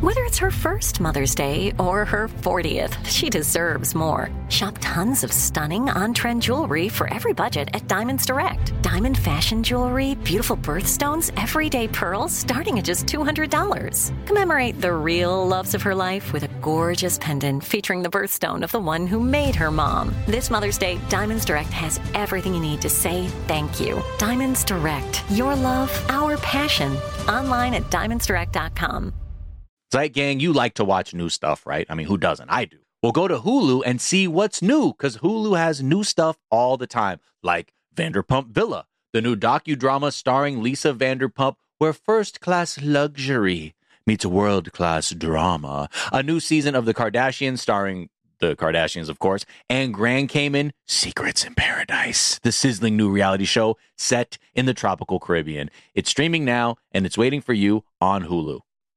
Whether it's her first Mother's Day or her 40th, she deserves more. Shop tons of stunning on-trend jewelry for every budget at Diamonds Direct. Diamond fashion jewelry, beautiful birthstones, everyday pearls starting at just $200. Commemorate the real loves of her life with a gorgeous pendant featuring the birthstone of the one who made her mom. This Mother's Day, Diamonds Direct has everything you need to say thank you. Diamonds Direct. Your love, our passion. Online at diamondsdirect.com. Zeit Gang, you like to watch new stuff, right? I mean, who doesn't? I do. Well, go to Hulu and see what's new, because Hulu has new stuff all the time, like Vanderpump Villa, the new docudrama starring Lisa Vanderpump, where first-class luxury meets world-class drama. A new season of The Kardashians starring the Kardashians, of course, and Grand Cayman, Secrets in Paradise, the sizzling new reality show set in the tropical Caribbean. It's streaming now, and it's waiting for you on Hulu.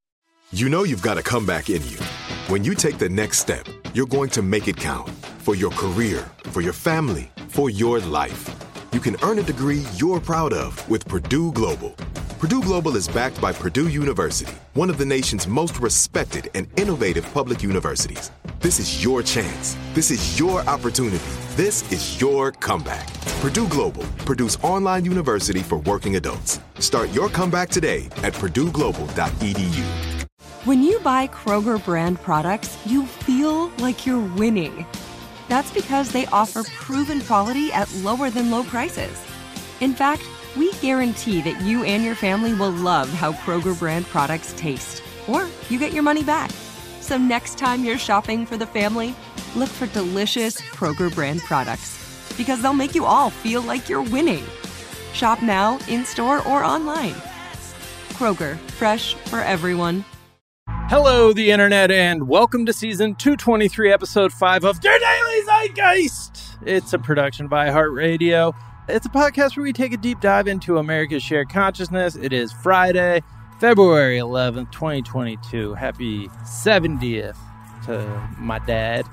You know you've got a comeback in you. When you take the next step, you're going to make it count. For your career, for your family, for your life. You can earn a degree you're proud of with Purdue Global. Purdue Global is backed by Purdue University, one of the nation's most respected and innovative public universities. This is your chance. This is your opportunity. This is your comeback. Purdue Global, Purdue's online university for working adults. Start your comeback today at purdueglobal.edu. When you buy Kroger brand products, you feel like you're winning. That's because they offer proven quality at lower than low prices. In fact, we guarantee that you and your family will love how Kroger brand products taste, or you get your money back. So next time you're shopping for the family, look for delicious Kroger brand products, because they'll make you all feel like you're winning. Shop now, in-store, or online. Kroger, fresh for everyone. Hello, the internet, and welcome to season 223, episode 5 of Your Daily Zeitgeist. It's a production by iHeartRadio. It's a podcast where we take a deep dive into America's shared consciousness. It is Friday, February 11th, 2022. Happy 70th to my dad.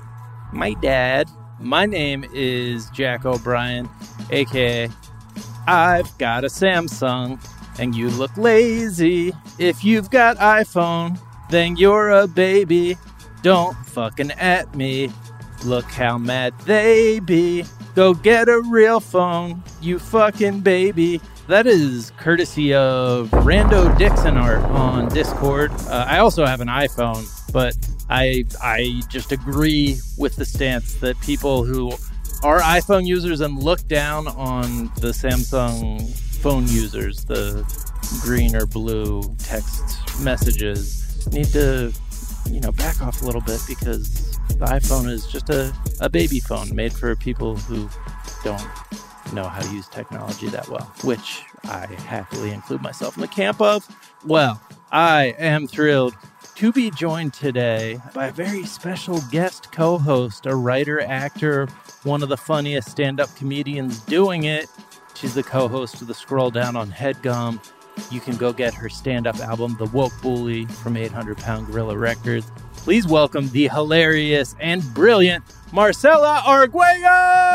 My name is Jack O'Brien, a.k.a. I've got a Samsung, and you look lazy. If you've got iPhone, then you're a baby. Don't fucking at me. Look how mad they be. Go get a real phone, you fucking baby. That is courtesy of Rando Dixon art on Discord. I also have an iPhone, but I just agree with the stance that people who are iPhone users and look down on the Samsung phone users, the green or blue text messages, need to, back off a little bit, because the iPhone is just a baby phone made for people who don't know how to use technology that well, which I happily include myself in the camp of. Well, I am thrilled to be joined today by a very special guest co-host, a writer, actor, one of the funniest stand-up comedians doing it. She's the co-host of the Scroll Down on HeadGum. You can go get her stand-up album, The Woke Bully, from 800 Pound Gorilla Records. Please welcome the hilarious and brilliant Marcella Arguello!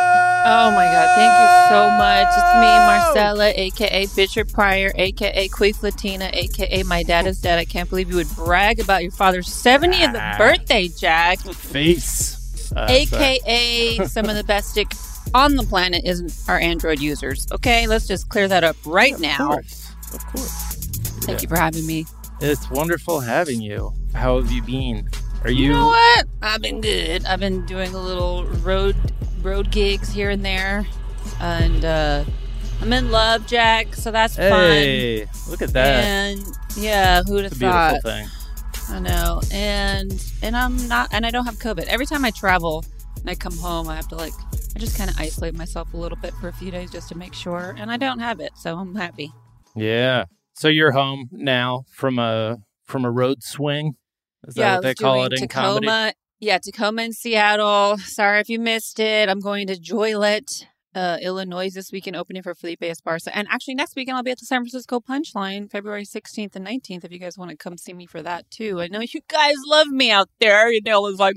Oh my God, thank you so much. It's me, Marcella, a.k.a. Bishop Pryor, a.k.a. Queef Latina, a.k.a. my dad's dad. I can't believe you would brag about your father's 70th birthday, Jack. Face. a.k.a. some of the best stick on the planet are Android users. Okay, let's just clear that up right now. Of course. Thank you for having me. It's wonderful having you. How have you been? You know what? I've been good. I've been doing a little road gigs here and there. And I'm in love, Jack, so that's fun. Hey, look at that. And yeah, who'd have thought? It's a beautiful thing. I know. And I'm not, and I don't have COVID. Every time I travel and I come home, I just kind of isolate myself a little bit for a few days just to make sure. And I don't have it, so I'm happy. Yeah. So you're home now from a road swing? Is that what they call it in Tacoma, comedy? Yeah, Tacoma and Seattle. Sorry if you missed it. I'm going to Joliet, Illinois this weekend, opening for Felipe Esparza. And actually next weekend I'll be at the San Francisco Punchline, February 16th and 19th, if you guys want to come see me for that too. I know you guys love me out there. You know, it's like,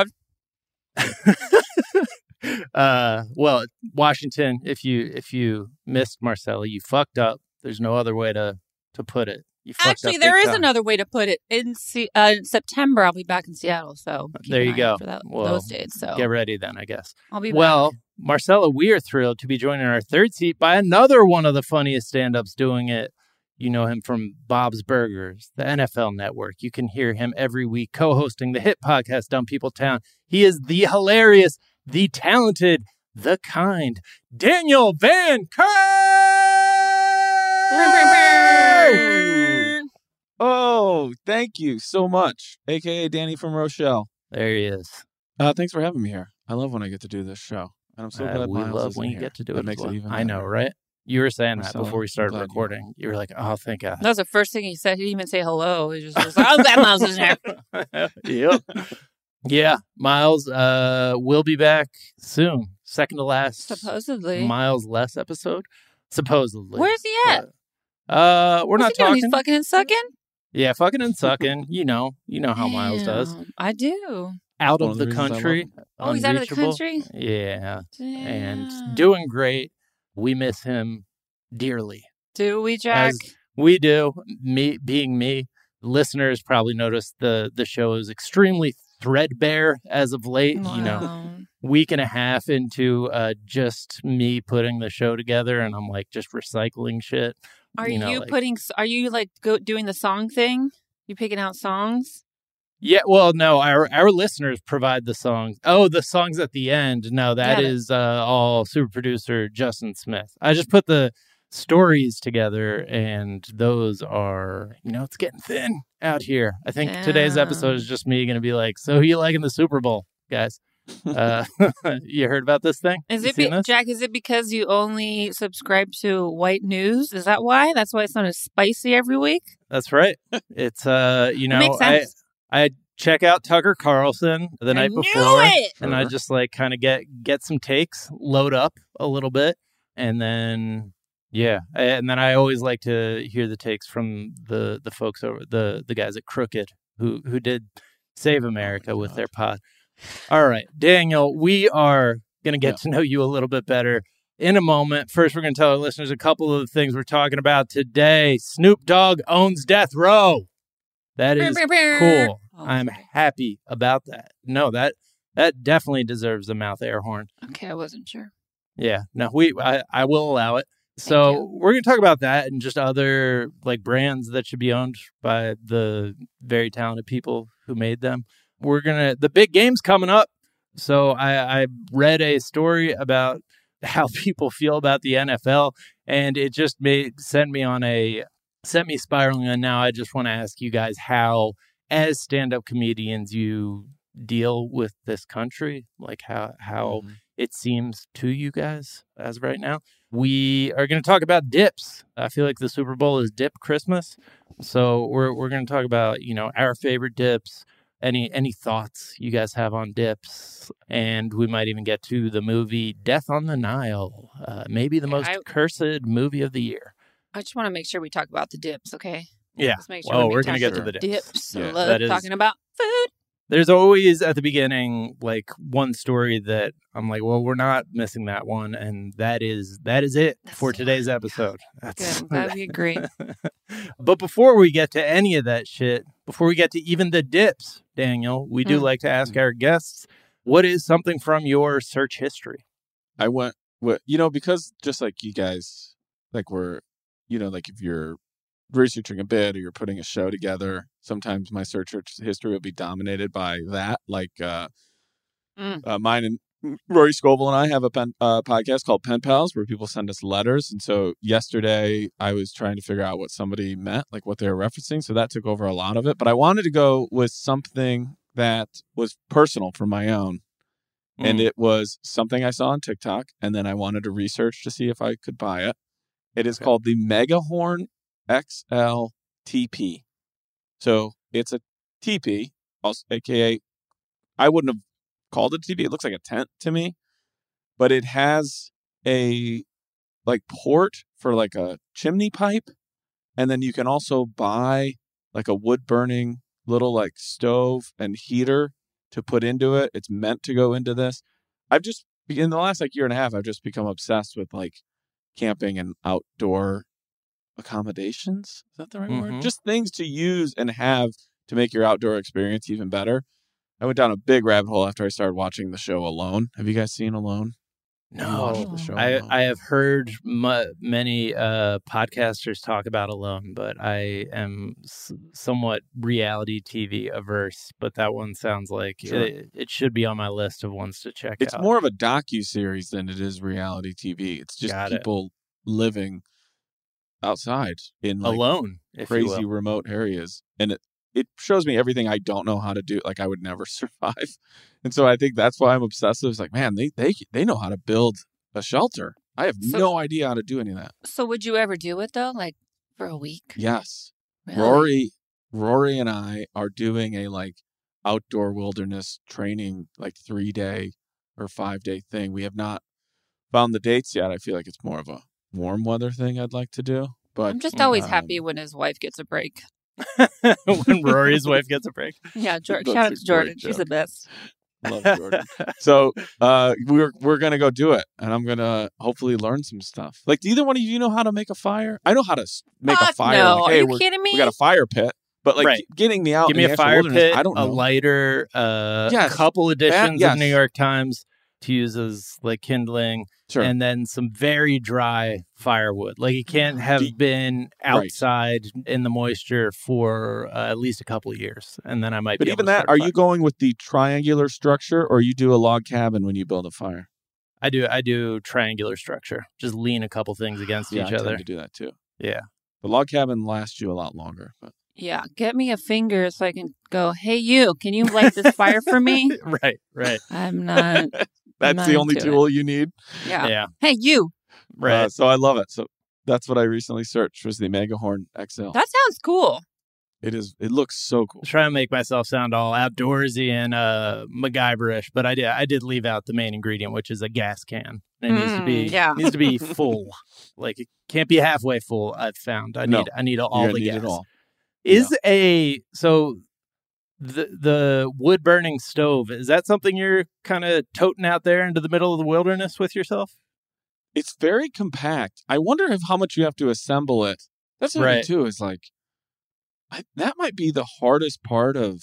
well, Washington, if you missed Marcella, you fucked up. There's no other way to put it. You fucked Actually, up there big is time. another way to put it. In September, I'll be back in Seattle. So keep There an you eye go. out for Well, those dates. So Get ready then, I guess. I'll be Well, back. Marcella, we are thrilled to be joined in our third seat by another one of the funniest stand-ups doing it. You know him from Bob's Burgers, the NFL Network. You can hear him every week co-hosting the hit podcast Dumb People Town. He is the hilarious, the talented, the kind Daniel Van Kern! Oh, thank you so much, a.k.a. Danny from Rochelle. There he is. Thanks for having me here. I love when I get to do this show. And I'm so glad we Miles love isn't when you here. get to do that it. makes as well. it even I know, better. right? You were saying that Marcella, before we I'm started glad recording. You were like, "Oh, thank God." That was the first thing he said. He didn't even say hello. He just was like, "I'm glad Miles is here." Yep. Yeah, Miles will be back soon. Second to last. Supposedly. Miles less episode. Supposedly. Where's he at? We're What's not he doing? talking. He's fucking and sucking? Yeah, fucking and sucking. You know how Miles does. Damn, I do. Out One of of the the reasons I love country. him. Oh, he's out of the unreachable. country? Yeah, Damn. and doing great. We miss him dearly. Do we, Jack? As we do. Me being me, listeners probably noticed the show is extremely threadbare as of late. You know, Wow. week and a half into just me putting the show together, and I'm like just recycling shit. Are you you, know, like- putting? Are you like doing the song thing? You picking out songs? Yeah, well, no, our listeners provide the songs. Oh, the songs at the end. No, that Yeah, is all super producer Justin Smith. I just put the stories together, and those are, it's getting thin out here. I think today's episode is just me going to be like, so who you liking the Super Bowl, guys? You heard about this thing? Is You it seen this? Jack? Is it because you only subscribe to white news? Is that why? That's why it's not as spicy every week. That's right. It's It makes sense. I check out Tucker Carlson the night knew before, it! and I just like kind of get some takes, load up a little bit, and then and then I always like to hear the takes from the folks over the guys at Crooked who did Save America with their pod. All right, Daniel, we are gonna get to know you a little bit better in a moment. First, we're gonna tell our listeners a couple of the things we're talking about today. Snoop Dogg owns Death Row. That is cool. Oh, I'm sorry. happy about that. No, that definitely deserves a mouth air horn. Okay, I wasn't sure. Yeah, no, I will allow it. So you. we're going to talk about that and just other like brands that should be owned by the very talented people who made them. The big game's coming up. So I read a story about how people feel about the NFL, and it just sent me spiraling. And now I just want to ask you guys how, as stand-up comedians, you deal with this country, like how it seems to you guys as of right now. We are going to talk about dips. I feel like the Super Bowl is dip Christmas. So we're going to talk about, our favorite dips, any thoughts you guys have on dips. And we might even get to the movie Death on the Nile, maybe the most cursed movie of the year. I just want to make sure we talk about the dips, okay? Yeah. Let's make sure Well, we we're going to talk get to the about dips. dips. Yeah, I love that is- talking about food. There's always at the beginning like one story that I'm like, well, we're not missing that one, and that is it for today's episode. Good. I'm glad we agree. But before we get to any of that shit, before we get to even the dips, Daniel, we do like to ask our guests, what is something from your search history? I went, because just like you guys, like we're, like if you're researching a bit or you're putting a show together, sometimes my search history will be dominated by that. Like mine and Rory Scovel and I have a podcast called Pen Pals where people send us letters. And so yesterday I was trying to figure out what somebody meant, like what they were referencing. So that took over a lot of it. But I wanted to go with something that was personal for my own. And it was something I saw on TikTok. And then I wanted to research to see if I could buy it. It is called the Megahorn XL TP. So it's a TP, also, aka I wouldn't have called it TP. It looks like a tent to me, but it has a like port for like a chimney pipe, and then you can also buy like a wood burning little like stove and heater to put into it. It's meant to go into this. I've just in the last like year and a half, I've just become obsessed with like camping and outdoor accommodations. Is that the right Mhm. word? Just things to use and have to make your outdoor experience even better. I went down a big rabbit hole after I started watching the show Alone. Have you guys seen Alone? You watched No, the show I Alone? I have heard many podcasters talk about Alone, but I am somewhat reality TV averse. But that one sounds like Sure. it should be on my list of ones to check It's out. more of a docu-series than it is reality TV. It's just Got it. people living outside in like Alone, if you crazy will. remote areas. And it shows me everything I don't know how to do. Like I would never survive. And so I think that's why I'm obsessive. It's like, man, they know how to build a shelter. I have no idea how to do any of that. So would you ever do it though? Like for a week? Yes. Really? Rory and I are doing a like outdoor wilderness training, like 3-day or 5-day thing. We have not found the dates yet. I feel like it's more of a warm weather thing I'd like to do. But I'm just always happy when his wife gets a break. When Rory's wife gets a break. Yeah, That's shout out a to Jordan. great She's the joke. best. Love Jordan. So we're gonna go do it, and I'm gonna hopefully learn some stuff. Like, do either one of you know how to make a fire? I know how to make a Fuck fire. no. Like, Are hey, you kidding me? we got a fire pit, but like Right. getting me out. Give in me the a actual fire wilderness, pit, I don't a know. lighter, Yes. a couple editions Yes. of New York Times to use as like kindling, Sure. and then some very dry firewood. Like it can't have been Right. outside in the moisture for at least a couple of years, and then I might But be even able to that, start a are fire. you going with the triangular structure, or you do a log cabin when you build a fire? I do triangular structure. Just lean a couple things against Yeah, each I other. tend to do that too. Yeah. The log cabin lasts you a lot longer. But Yeah, get me a finger so I can go, hey, you, can you light this fire for me? Right. I'm not. that's not the only into tool you need. Yeah. Yeah. Hey, you. Right. So I love it. So that's what I recently searched was the Megahorn XL. That sounds cool. It looks so cool. Try to make myself sound all outdoorsy and MacGyverish, but I did leave out the main ingredient, which is a gas can. It needs to be full. Like it can't be halfway full. I've found. I need all You're gonna the need gas. it all. The wood burning stove, is that something you're kind of toting out there into the middle of the wilderness with yourself? It's very compact. I wonder how much you have to assemble it. That's the thing too. Is like that might be the hardest part of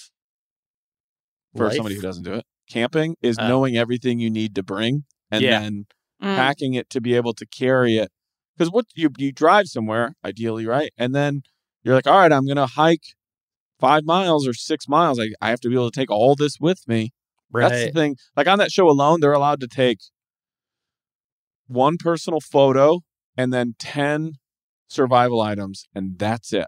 for Life? somebody who doesn't do it. Camping is knowing everything you need to bring and then packing it to be able to carry it. Because what you drive somewhere, ideally, right? And then you're like, all right, I'm going to hike 5 miles or 6 miles. I have to be able to take all this with me. Right. That's the thing. Like on that show Alone, they're allowed to take one personal photo and then 10 survival items, and that's it.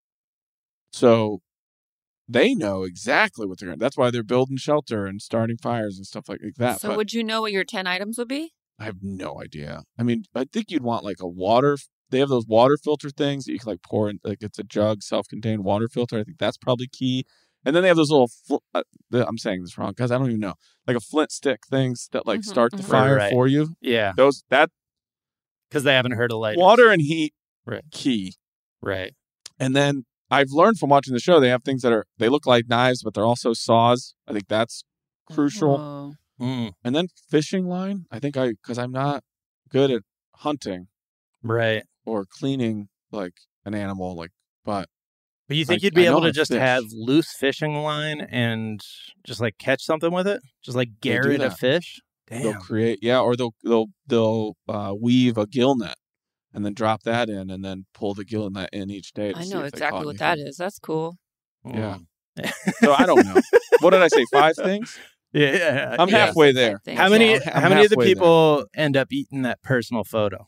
So they know exactly what they're going to. That's why they're building shelter and starting fires and stuff like that. So would you know what your 10 items would be? I have no idea. I mean, I think you'd want like a water. They have those water filter things that you can like pour in. Like it's a jug, self-contained water filter. I think that's probably key. And then they have those little. I'm saying this wrong because I don't even know. Like a flint stick things that like start the fire for you. Yeah. Those because they haven't heard of light. Water and heat, right? Key. Right. And then I've learned from watching the show they have things that they look like knives, but they're also saws. I think that's crucial. Oh. And then fishing line. I think because I'm not good at hunting, right, or cleaning like an animal, but you think you'd be able to just have loose fishing line and just like catch something with it, just like garrot a fish? Damn. They'll create, or they'll weave a gill net and then drop that in and then pull the gill net in each day. I know exactly what that is. That's cool. Yeah. So I don't know. What did I say? 5 things? Yeah. I'm halfway there. How many of the people end up eating that personal photo?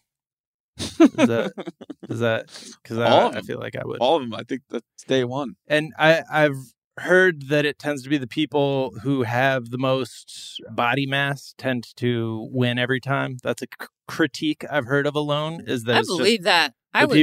Is that because I feel like I would. All of them. I think that's day one. And I've heard that it tends to be the people who have the most body mass tend to win every time. That's a critique I've heard of Alone. Is that I believe that.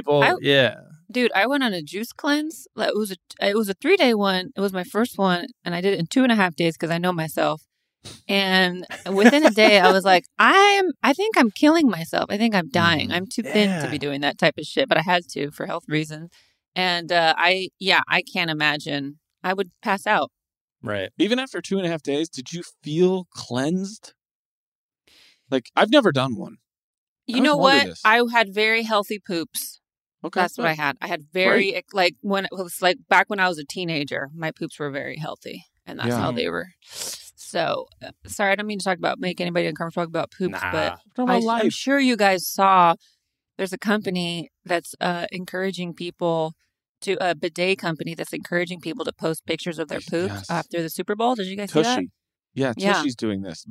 Dude, I went on a juice cleanse. It was a 3-day one. It was my first one, and I did it in 2.5 days because I know myself. And within a day, I was like, I think I'm killing myself. I think I'm dying. I'm too thin to be doing that type of shit, but I had to for health reasons. And I can't imagine. I would pass out. Right. Even after 2.5 days, did you feel cleansed? Like, I've never done one. You know what? I had very healthy poops. Okay. That's what I had. I had very, like, when it was like back when I was a teenager, my poops were very healthy. And that's how they were. So, sorry, I don't mean to talk about, make anybody uncomfortable about poops, but I'm sure you guys saw there's a company that's encouraging people to, a bidet company that's encouraging people to post pictures of their poops after the Super Bowl. Did you guys see that? Yeah, Tushy's doing this.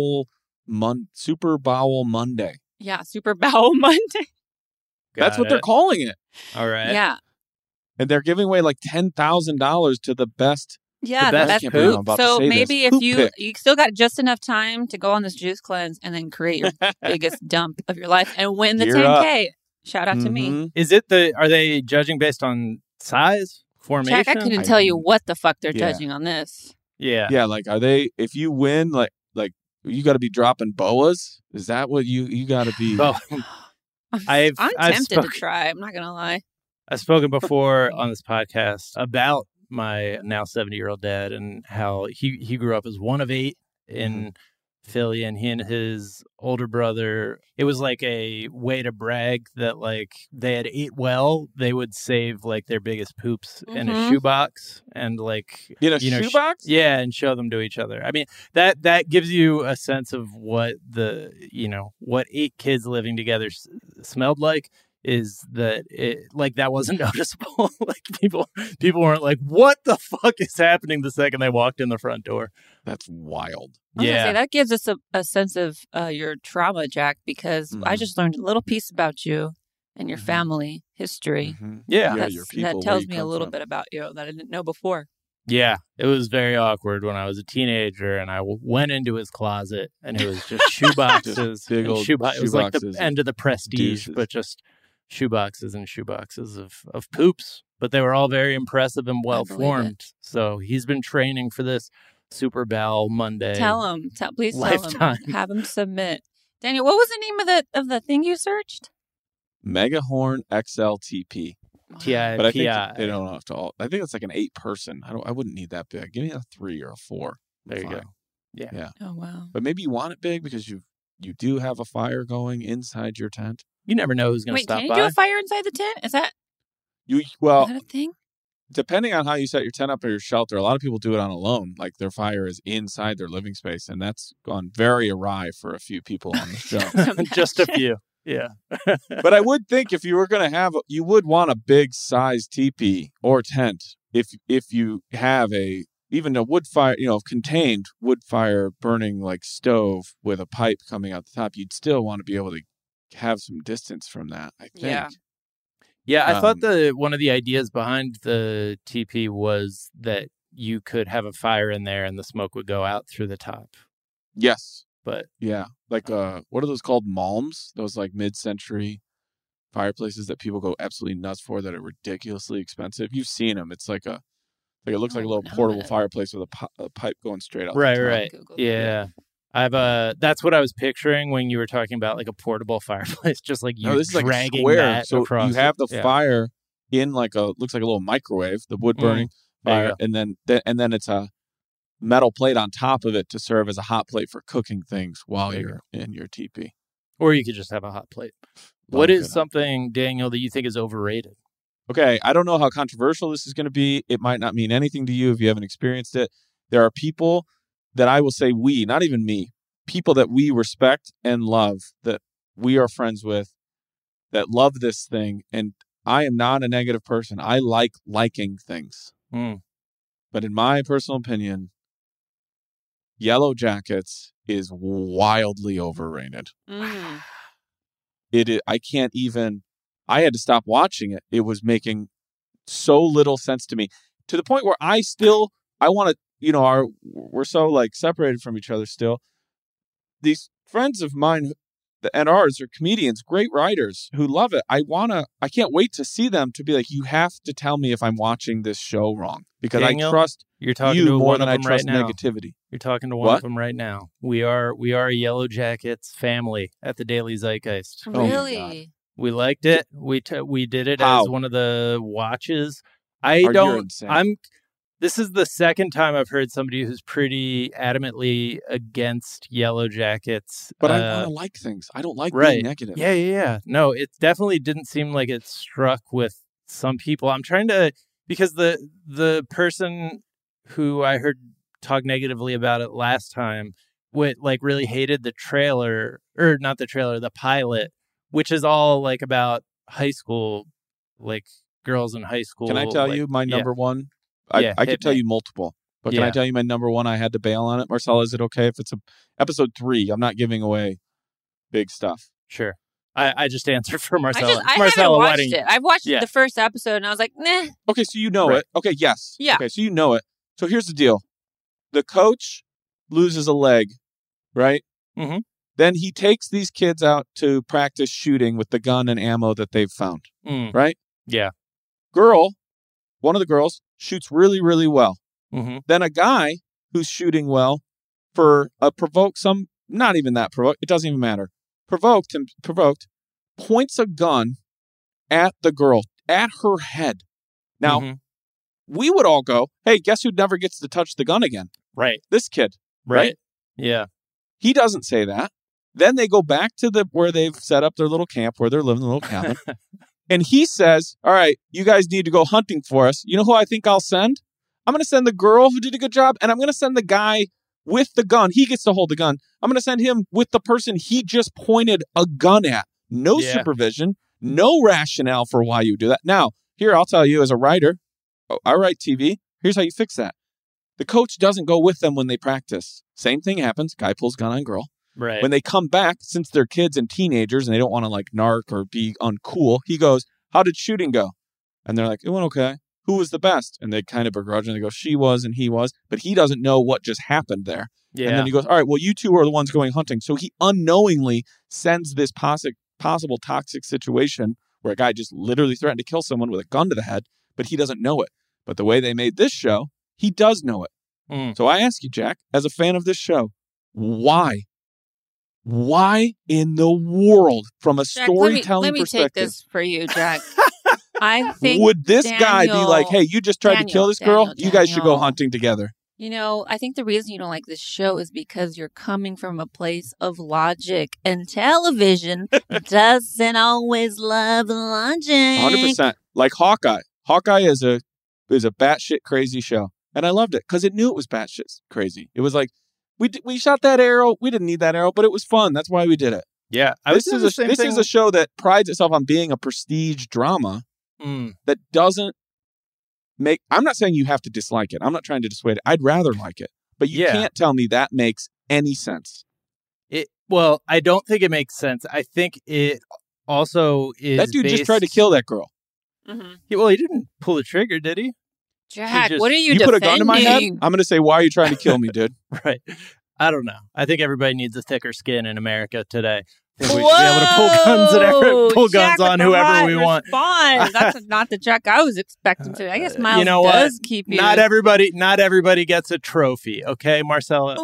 Super Bowel Monday. Yeah, Super Bowel Monday. That's what they're calling it. All right. Yeah. And they're giving away like $10,000 to the best. Yeah, the best poop. So maybe if you still got just enough time to go on this juice cleanse and then create your biggest dump of your life and win the 10K. Shout out to me. Is it are they judging based on size, formation? Jack, I couldn't tell you what the fuck they're judging on this. Yeah. Yeah, like are they, if you win, like you got to be dropping boas? Is that what you got to be? Oh. I'm tempted to try. I'm not going to lie. I've spoken before on this podcast about my now 70-year-old dad and how he grew up as one of 8 in Philly, and he and his older brother, it was like a way to brag that like they had ate well. They would save like their biggest poops in a shoebox and like in a shoebox, and show them to each other. I mean that gives you a sense of what the what 8 kids living together smelled like. Is that it, like that wasn't noticeable? Like people weren't like, what the fuck is happening the second they walked in the front door? That's wild. I was gonna say, that gives us a sense of your trauma, Jack, because I just learned a little piece about you and your family history. Yeah, your people, that tells me a little bit about you that I didn't know before. Yeah, it was very awkward when I was a teenager and I went into his closet and it was just shoeboxes. Big old shoeboxes. It was like the end of the Prestige, but just shoeboxes and shoeboxes of poops. But they were all very impressive and well-formed. So he's been training for this Super Bowl Monday. Tell him. Please lifetime. Tell him. Have him submit. Daniel, what was the name of the thing you searched? Megahorn XLTP. TI. But I think they don't have to all. I think it's like an 8-person. I wouldn't need that big. Give me a 3 or a 4. There you go. Yeah. Oh wow. But maybe you want it big because you do have a fire going inside your tent. You never know who's going to stop by. Wait, can you do a fire inside the tent? Is that is that a thing? Depending on how you set your tent up or your shelter, a lot of people do it on alone. Like their fire is inside their living space, and that's gone very awry for a few people on the show. Just a few. Yeah. But I would think if you were going to you would want a big size teepee or tent if you have even a wood fire, contained wood fire burning like stove with a pipe coming out the top. You'd still want to be able to have some distance from that, I think. Yeah, I thought one of the ideas behind the TP was that you could have a fire in there and the smoke would go out through the top. Yes. But yeah, like what are those called? Malms? Those like mid-century fireplaces that people go absolutely nuts for that are ridiculously expensive. You've seen them. It's like it looks like a little portable fireplace with a pipe going straight out. Right. Yeah. That's what I was picturing when you were talking about like a portable fireplace, just like you dragging like that so across. You have the fire in looks like a little microwave, the wood burning fire, and then it's a metal plate on top of it to serve as a hot plate for cooking things while you're in your teepee. Or you could just have a hot plate. What is something, Daniel, that you think is overrated? Okay, I don't know how controversial this is going to be. It might not mean anything to you if you haven't experienced it. There are people that I will say not even me, people that we respect and love, that we are friends with, that love this thing. And I am not a negative person. I like liking things. But in my personal opinion, Yellow Jackets is wildly overrated. I had to stop watching it. It was making so little sense to me, to the point where I want to, we're so like separated from each other still. These friends of mine and ours are comedians, great writers who love it. I can't wait to see them to be like, you have to tell me if I'm watching this show wrong, because Daniel, I trust you're talking you to more one than of I them trust right now. negativity. You're talking to one of them right now. We are a Yellow Jackets family at the Daily Zeitgeist. Really? We liked it. We did it How? as one of the watches. You're insane. This is the second time I've heard somebody who's pretty adamantly against Yellow Jackets. But I want to like things. I don't like right. being negative. Yeah. No, it definitely didn't seem like it struck with some people. I'm trying to, because the person who I heard talk negatively about it last time really hated the trailer, or not the trailer, the pilot, which is all like about high school, like girls in high school. Can I tell you my number one? I could tell you multiple, but can I tell you my number one? I had to bail on it. Marcella, is it okay if it's episode 3? I'm not giving away big stuff. Sure. I just answered for Marcella. I Marcella, haven't watched it. I've watched the first episode, and I was like, nah. Okay, so you know it. Okay, yes. Yeah. Okay, so you know it. So here's the deal. The coach loses a leg, right? Mm-hmm. Then he takes these kids out to practice shooting with the gun and ammo that they've found, right? Yeah. One of the girls, shoots really, really well. Mm-hmm. Then a guy who's shooting well for a not even that provoked, it doesn't even matter. Provoked, points a gun at the girl, at her head. Now, we would all go, hey, guess who never gets to touch the gun again? Right. This kid. Right? Yeah. He doesn't say that. Then they go back to where they've set up their little camp, where they're living in a little cabin. And he says, all right, you guys need to go hunting for us. You know who I think I'll send? I'm going to send the girl who did a good job, and I'm going to send the guy with the gun. He gets to hold the gun. I'm going to send him with the person he just pointed a gun at. No supervision, no rationale for why you do that. Now, here, I'll tell you as a writer, I write TV. Here's how you fix that. The coach doesn't go with them when they practice. Same thing happens. Guy pulls gun on girl. Right. When they come back, since they're kids and teenagers and they don't want to like narc or be uncool, he goes, how did shooting go? And they're like, it went okay. Who was the best? And they kind of begrudgingly go, she was and he was. But he doesn't know what just happened there. Yeah. And then he goes, all right, well, you two are the ones going hunting. So he unknowingly sends this possible toxic situation where a guy just literally threatened to kill someone with a gun to the head, but he doesn't know it. But the way they made this show, he does know it. So I ask you, Jack, as a fan of this show, why? Why in the world, from a Jack, storytelling let me perspective, take this for you, Jack. I think would this guy be like, hey, you just tried to kill this girl? You guys should go hunting together. You know, I think the reason you don't like this show is because you're coming from a place of logic, and television doesn't always love logic. 100%. Like Hawkeye. Hawkeye is a batshit crazy show. And I loved it because it knew it was batshit crazy. It was like, we shot that arrow. We didn't need that arrow, but it was fun. That's why we did it. Yeah. This is a show that prides itself on being a prestige drama that doesn't make... I'm not saying you have to dislike it. I'm not trying to dissuade it. I'd rather like it. But you can't tell me that makes any sense. Well, I don't think it makes sense. I think it also is... That dude just tried to kill that girl. He didn't pull the trigger, did he? Jack, what are you defending? You put a gun to my head? I'm going to say, why are you trying to kill me, dude? Right. I don't know. I think everybody needs a thicker skin in America today. I think we should be able to pull guns on whoever we want. That's not the Jack I was expecting to. I guess Miles does keep you. Not everybody gets a trophy, okay, Marcella?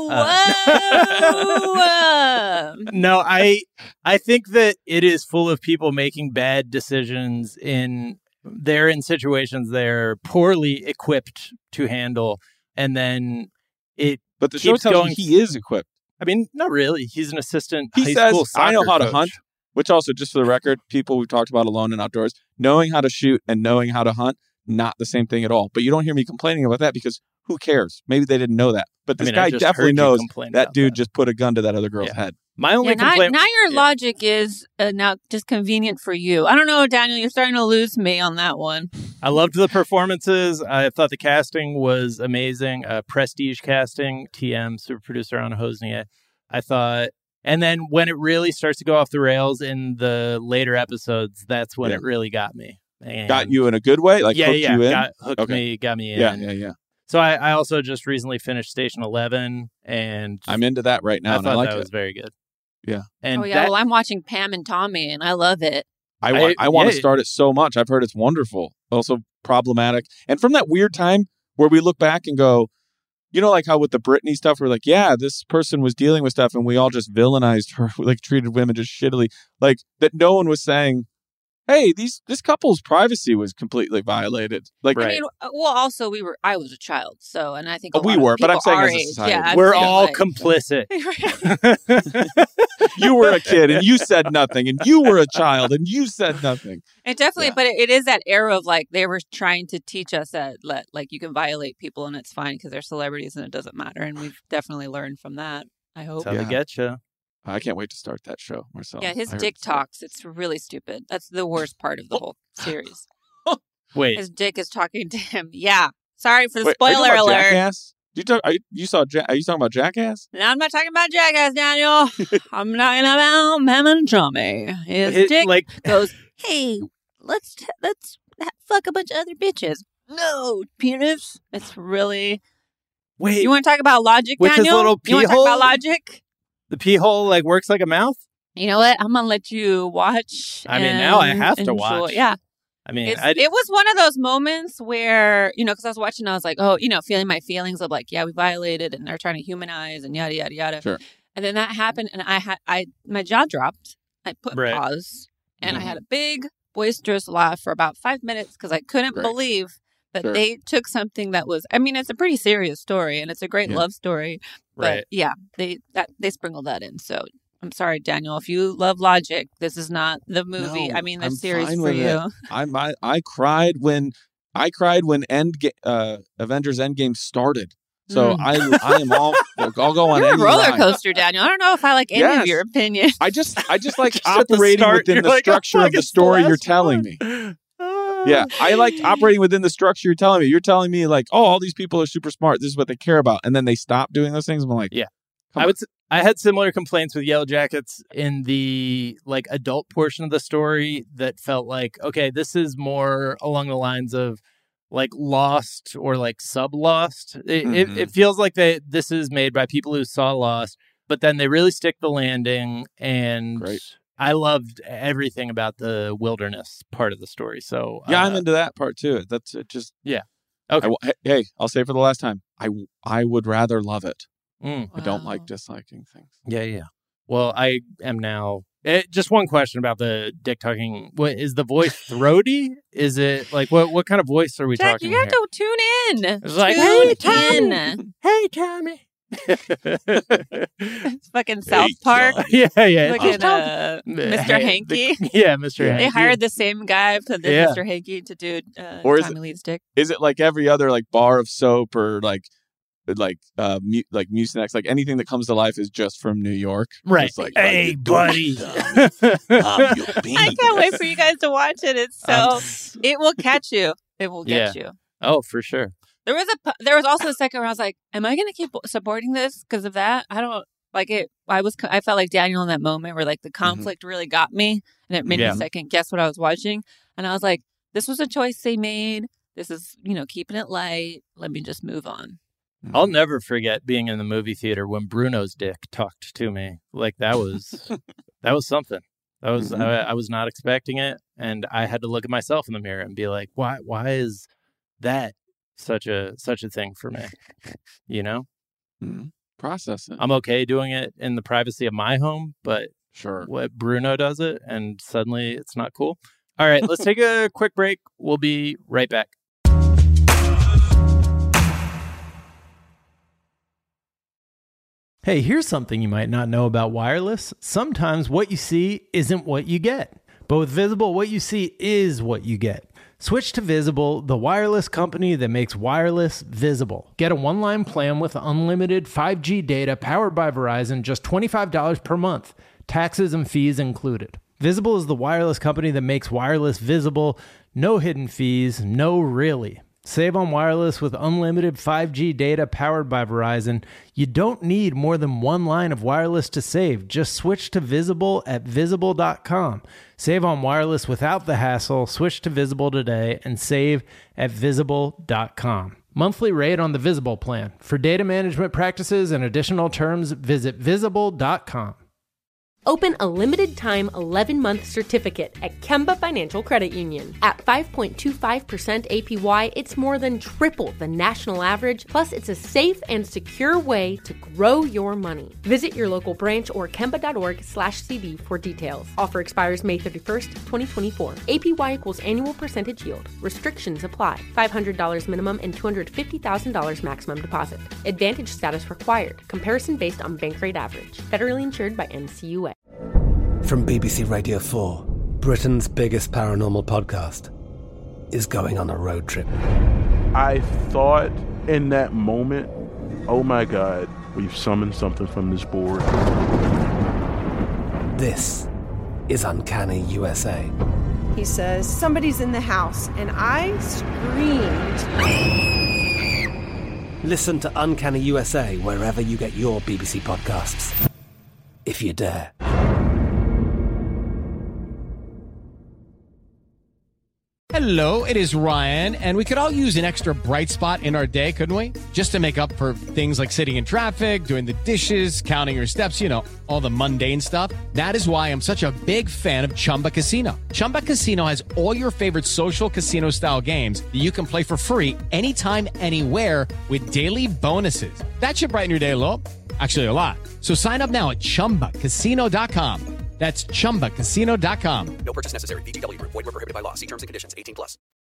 No, I think that it is full of people making bad decisions they're in situations they're poorly equipped to handle, and then But the show tells you he is equipped. I mean, not really. He's an assistant high school soccer I know how coach. To hunt, which also, just for the record, people we've talked about Alone and Outdoors, knowing how to shoot and knowing how to hunt, not the same thing at all. But you don't hear me complaining about that because who cares? Maybe they didn't know that. But this guy definitely knows that dude just put a gun to that other girl's head. My only complaint... Now your logic is now just convenient for you. I don't know, Daniel. You're starting to lose me on that one. I loved the performances. I thought the casting was amazing. Prestige casting. TM, super producer Anna Hosnier. I thought... And then when it really starts to go off the rails in the later episodes, that's when it really got me. And got you in a good way? Like hooked you in? Got me in. Yeah. So I also just recently finished Station 11, and I'm into that right now. I thought that was very good. Yeah. And well, I'm watching Pam and Tommy, and I love it. I want to start it so much. I've heard it's wonderful. Also problematic. And from that weird time where we look back and go, you know, like how with the Britney stuff, we're like, yeah, this person was dealing with stuff and we all just villainized her, like treated women just shittily. Like that no one was saying, hey, this couple's privacy was completely violated. Like, Right. I mean, well, also I was a child, so, and I think we were, but I'm saying as a society. yeah, We're I'm all saying, complicit. you were a kid and you said nothing, and you were a child and you said nothing. It definitely, Yeah. but it is that era of like they were trying to teach us that like you can violate people and it's fine because they're celebrities and it doesn't matter, and we've definitely learned from that. I hope. That's how they get you. I can't wait to start that show, Marcel. Yeah, his I heard dick it's- talks. It's really stupid. That's the worst part of the whole series. Wait, His dick is talking to him. Yeah. Sorry for the Wait, are you spoiler talking about alert. Jackass? Are you talking about Jackass? No, I'm not talking about Jackass, Daniel. I'm talking about Mem and Tommy. His dick like goes, hey, let's fuck a bunch of other bitches. No, penis. It's really. wait, You want to talk about logic, With his Daniel? little You want to talk pee about hole? logic? the pee hole like works like a mouth. You know what? I'm gonna let you watch. I mean, now I and have to enjoy. watch. Yeah. I mean, It was one of those moments where, because I was watching, I was like, oh, feeling my feelings of like, yeah, we violated and they're trying to humanize and yada, yada, yada. Sure. And then that happened and my jaw dropped. I put Right. pause and I had a big boisterous laugh for about 5 minutes because I couldn't Great. believe that Sure. they took something that was, I mean, it's a pretty serious story and it's a great Yeah. love story. But right. yeah, they sprinkled that in. So I'm sorry, Daniel. If you love Logic, this is not the movie. No, I mean, the I'm series fine for with you. it. I cried when Avengers Endgame started. So I am all. I'll go on You're a any roller ride. coaster, Daniel. I don't know if I like any Yes. of your opinions. I just like Just at the operating start, within you're the like, oh, structure fuck, of the it's the story you're last telling one. me. Yeah, I like operating within the structure you're telling me. You're telling me like, oh, all these people are super smart. This is what they care about, and then they stop doing those things. I'm like, Yeah. come on. I had similar complaints with Yellow Jackets in the like adult portion of the story that felt like, okay, this is more along the lines of like Lost or like Sub Lost. It feels like this is made by people who saw Lost, but then they really stick the landing, and Great. I loved everything about the wilderness part of the story. So Yeah, I'm into that part too. That's it. Just okay. Hey, I'll say it for the last time. I would rather love it. Mm. I don't Wow. like disliking things. Yeah. Well, I am now. Just one question about the dick talking. What is the voice throaty? Is it like what kind of voice are we Jack, talking you have here? to tune in. It's like, Tune hey, in. Hey, Tommy. It's fucking South Park. yeah. Fucking Hey, Mr. Hanky. Yeah, Mr. Hanky. They hired the same guy for the Yeah. Mr. Hanky to do Or is Tommy Lee's dick. Is it like every other like bar of soap or like Mucinex, like anything that comes to life is just from New York? Right. It's like, Hey, buddy. I can't wait for you guys to watch it. It's so it will catch you. It will get you. Oh, for sure. There was also a second where I was like, "Am I going to keep supporting this because of that?" I don't like it. I felt like Daniel in that moment where like the conflict really got me, and it made Yeah. me second guess what I was watching. And I was like, "This was a choice they made. This is keeping it light. Let me just move on." I'll never forget being in the movie theater when Bruno's dick talked to me. Like that was something. That was I was not expecting it, and I had to look at myself in the mirror and be like, why is that such a thing for me? process it. I'm okay doing it in the privacy of my home, but Sure. what Bruno does it, and suddenly it's not cool. All right, let's take a quick break. We'll be right back. Hey, here's something you might not know about wireless. Sometimes what you see isn't what you get. But with Visible, what you see is what you get. Switch to Visible, the wireless company that makes wireless visible. Get a one-line plan with unlimited 5G data powered by Verizon, just $25 per month. Taxes and fees included. Visible is the wireless company that makes wireless visible. No hidden fees, no really. Save on wireless with unlimited 5G data powered by Verizon. You don't need more than one line of wireless to save. Just switch to Visible at Visible.com. Save on wireless without the hassle. Switch to Visible today and save at Visible.com. Monthly rate on the Visible plan. For data management practices and additional terms, visit Visible.com. Open a limited-time 11-month certificate at Kemba Financial Credit Union. At 5.25% APY, it's more than triple the national average, plus it's a safe and secure way to grow your money. Visit your local branch or kemba.org/cd for details. Offer expires May 31st, 2024. APY equals annual percentage yield. Restrictions apply. $500 minimum and $250,000 maximum deposit. Advantage status required. Comparison based on bank rate average. Federally insured by NCUA. From BBC Radio 4, Britain's biggest paranormal podcast is going on a road trip. I thought in that moment, oh my God, we've summoned something from this board. This is Uncanny USA. He says, somebody's in the house, and I screamed. Listen to Uncanny USA wherever you get your BBC podcasts, if you dare. Hello, it is Ryan, and we could all use an extra bright spot in our day, couldn't we? Just to make up for things like sitting in traffic, doing the dishes, counting your steps, you know, all the mundane stuff. That is why I'm such a big fan of Chumba Casino. Chumba Casino has all your favorite social casino-style games that you can play for free anytime, anywhere with daily bonuses. That should brighten your day a little. Actually, a lot. So sign up now at ChumbaCasino.com. That's ChumbaCasino.com. No purchase necessary. VGW Group. Void where prohibited by law. See terms and conditions. 18+.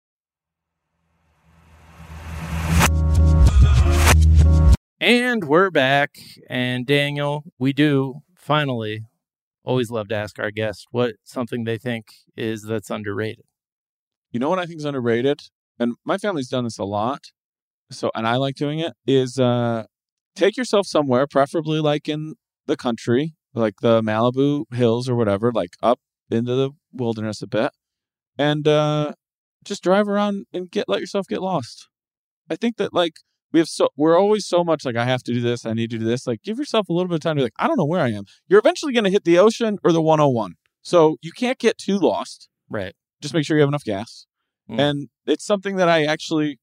And we're back. And Daniel, we do finally always love to ask our guests what something they think is that's underrated. You know what I think is underrated? And my family's done this a lot. And I like doing it, is take yourself somewhere, preferably like in the country, like the Malibu hills or whatever, like up into the wilderness a bit, and just drive around and let yourself get lost. I think that like we're always so much like, I have to do this, I need to do this. Like, give yourself a little bit of time to be like, I don't know where I am. You're eventually going to hit the ocean or the 101. So you can't get too lost. Right. Just make sure you have enough gas. And it's something that I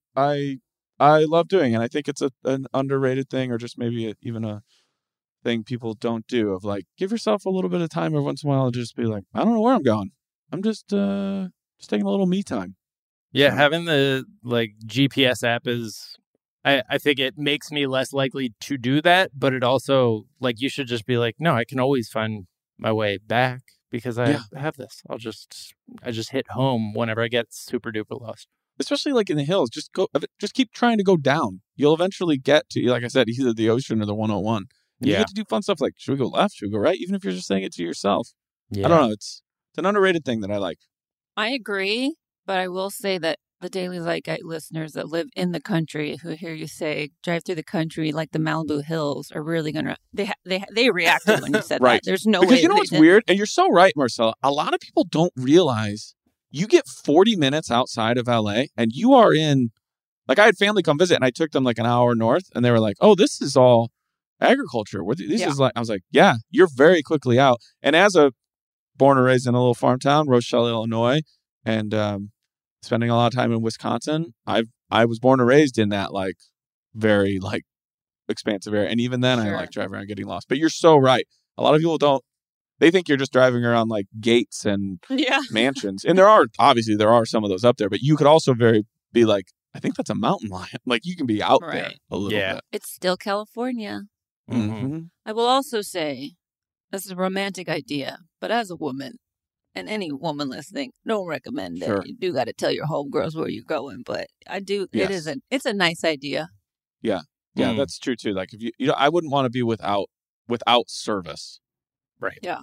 love doing. And I think it's an underrated thing, or just maybe even a thing people don't do, of like, give yourself a little bit of time every once in a while and just be like, I don't know where I'm going. I'm just taking a little me time. Yeah, having the like GPS app is, I think it makes me less likely to do that, but it also, like, you should just be like, no, I can always find my way back because I have this. I just hit home whenever I get super duper lost. Especially like in the hills, just keep trying to go down. You'll eventually get to, like I said, either the ocean or the 101. And you get to do fun stuff like, should we go left? Should we go right? Even if you're just saying it to yourself. Yeah. I don't know. It's an underrated thing that I like. I agree, but I will say that the Daily Zeitgeist listeners that live in the country who hear you say drive through the country like the Malibu hills are really going to, they reacted when you said right. that. There's no because way. You know what's weird? And you're so right, Marcella. A lot of people don't realize you get 40 minutes outside of LA and you are in, like, I had family come visit and I took them like an hour north and they were like, oh, this is all agriculture. This is like, I was like, yeah, you're very quickly out. And as a born and raised in a little farm town, Rochelle, Illinois, and spending a lot of time in Wisconsin, I was born and raised in that like very like expansive area. And even then I like driving around getting lost. But you're so right. A lot of people don't. They think you're just driving around like gates and mansions. And there are some of those up there, but you could also be like, I think that's a mountain lion. Like, you can be out there a little bit. It's still California. Mm-hmm. I will also say, this is a romantic idea, but as a woman, and any woman listening, don't recommend it. You do got to tell your homegirls where you're going, but I do. Yes. It's a nice idea. Yeah, that's true too. Like, if you I wouldn't want to be without service. Right. Yeah.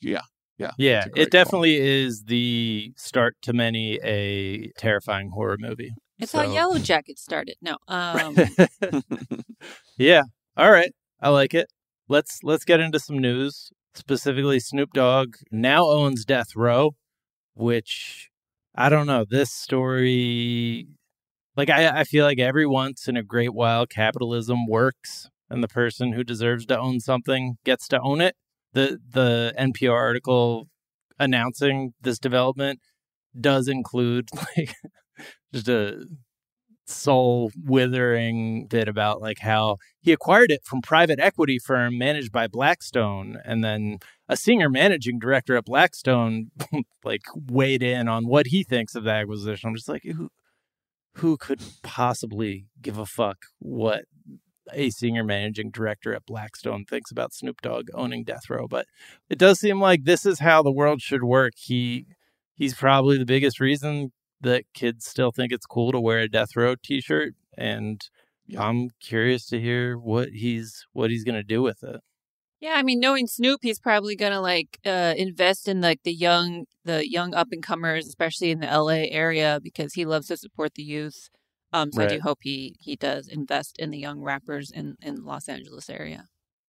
It definitely is the start to many a terrifying horror movie. It's how Yellow Jackets started. No. Yeah. All right. I like it. Let's get into some news. Specifically, Snoop Dogg now owns Death Row, which, I don't know, this story, like, I feel like every once in a great while capitalism works and the person who deserves to own something gets to own it. The NPR article announcing this development does include like just soul withering bit about like how he acquired it from private equity firm managed by Blackstone, and then a senior managing director at Blackstone like weighed in on what he thinks of the acquisition. I'm just like, who could possibly give a fuck what a senior managing director at Blackstone thinks about Snoop Dogg owning Death Row? But it does seem like this is how the world should work. He's probably the biggest reason that kids still think it's cool to wear a Death Row t-shirt, and I'm curious to hear what he's going to do with it. Yeah, I mean, knowing Snoop, he's probably going to like invest in like the young up and comers, especially in the LA area, because he loves to support the youth. So I do hope he does invest in the young rappers in Los Angeles area.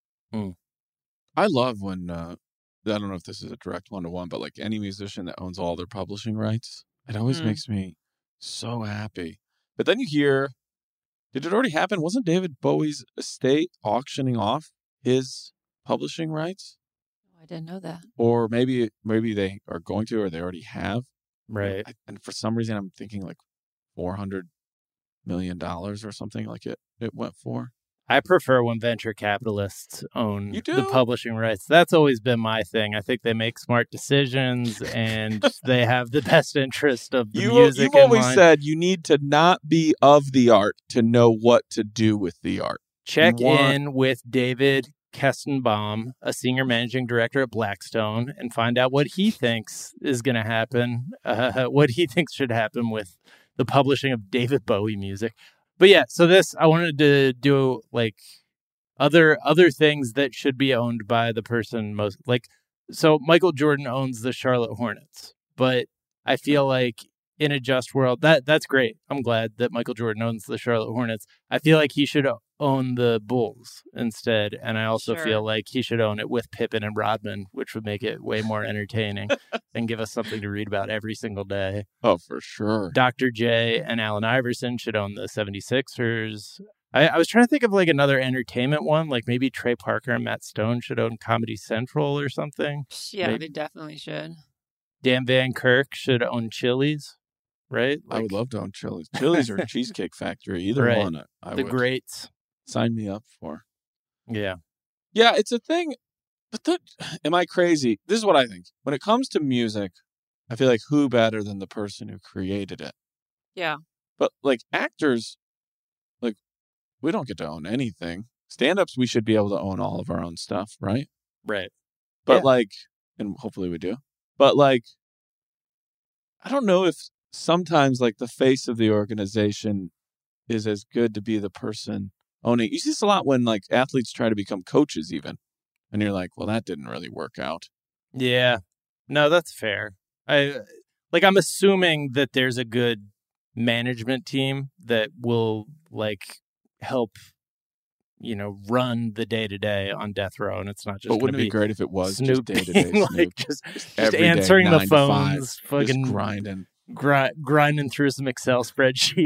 I love when I don't know if this is a direct one-to-one, but like any musician that owns all their publishing rights, it always makes me so happy. But then you hear, did it already happen? Wasn't David Bowie's estate auctioning off his publishing rights? I didn't know that. Or maybe they are going to, or they already have. Right. And for some reason, I'm thinking like $400 million or something like it went for. I prefer when venture capitalists own You do? the publishing rights. That's always been my thing. I think they make smart decisions and they have the best interest of the music You've always in mind. said you need to not be of the art to know what to do with the art. Check in with David Kestenbaum, a senior managing director at Blackstone, and find out what he thinks is going to happen, what he thinks should happen with the publishing of David Bowie music. But yeah, so I wanted to do like other things that should be owned by the person most, like, so Michael Jordan owns the Charlotte Hornets, but I feel like in a just world, that's great. I'm glad that Michael Jordan owns the Charlotte Hornets. I feel like he should own the Bulls instead, and I also feel like he should own it with Pippen and Rodman, which would make it way more entertaining and give us something to read about every single day. Oh, for sure. Dr. J and Allen Iverson should own the 76ers. I was trying to think of like another entertainment one, like maybe Trey Parker and Matt Stone should own Comedy Central or something. Yeah, Maybe they definitely should. Dan Van Kirk should own Chili's, right? I would love to own Chili's. Chili's or Cheesecake Factory, either one. I the would greats. Sign me up for. Yeah. Yeah, it's a thing. But am I crazy? This is what I think. When it comes to music, I feel like who better than the person who created it? Yeah. But like actors, like we don't get to own anything. Stand-ups, we should be able to own all of our own stuff, right? Right. But like, and hopefully we do. But like, I don't know if sometimes like the face of the organization is as good to be the person owning. You see this a lot when like athletes try to become coaches even. And you're like, well, that didn't really work out. Yeah. No, that's fair. I'm assuming that there's a good management team that will like help, run the day-to-day on Death Row, and it's not just. But wouldn't it be great if it was Snoop just day-to-day being, Snoop? like just every day, answering the 9 to 5, phones, fucking just grinding. grinding through some Excel spreadsheets.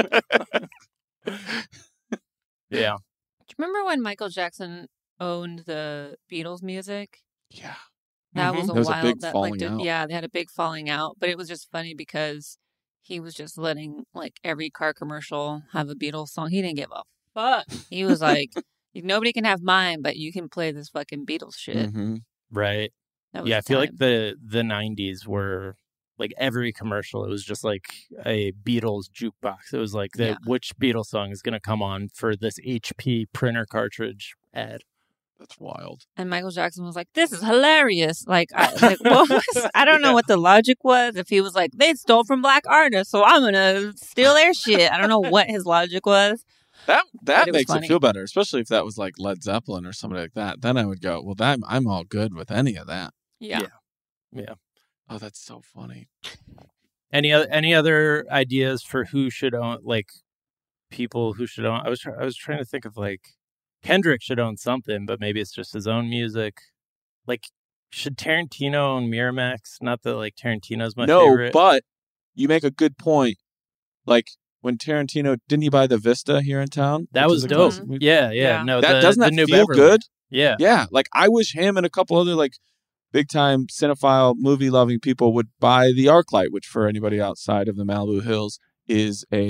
Yeah. Do you remember when Michael Jackson owned the Beatles music? Yeah. That was a There was a while big that falling out. yeah, they had a big falling out, but it was just funny because he was just letting like every car commercial have a Beatles song. He didn't give a fuck. He was like, nobody can have mine, but you can play this fucking Beatles shit. Mm-hmm. Right. That was Yeah, I the feel time. like the 90s were like every commercial, it was just like a Beatles jukebox. It was like which Beatles song is going to come on for this HP printer cartridge ad. That's wild. And Michael Jackson was like, "This is hilarious." Like, what was, I don't know what the logic was. If he was like, "They stole from black artists, so I'm gonna steal their shit." I don't know what his logic was. That But it was makes it funny. feel better, especially if that was like Led Zeppelin or somebody like that. Then I would go, well, I'm all good with any of that. Yeah. Yeah. Oh, that's so funny. Any other ideas for who should own, like people who should own? I was trying to think of like Kendrick should own something, but maybe it's just his own music. Like, should Tarantino own Miramax? Not that like Tarantino's my favorite. But you make a good point. Like when Tarantino didn't he buy the Vista here in town? That Which was is a dope. classic movie? Yeah. No, doesn't the that new feel Beverly. good? Yeah. Yeah. Like I wish him and a couple other like big time cinephile movie loving people would buy the ArcLight, which for anybody outside of the Malibu Hills is a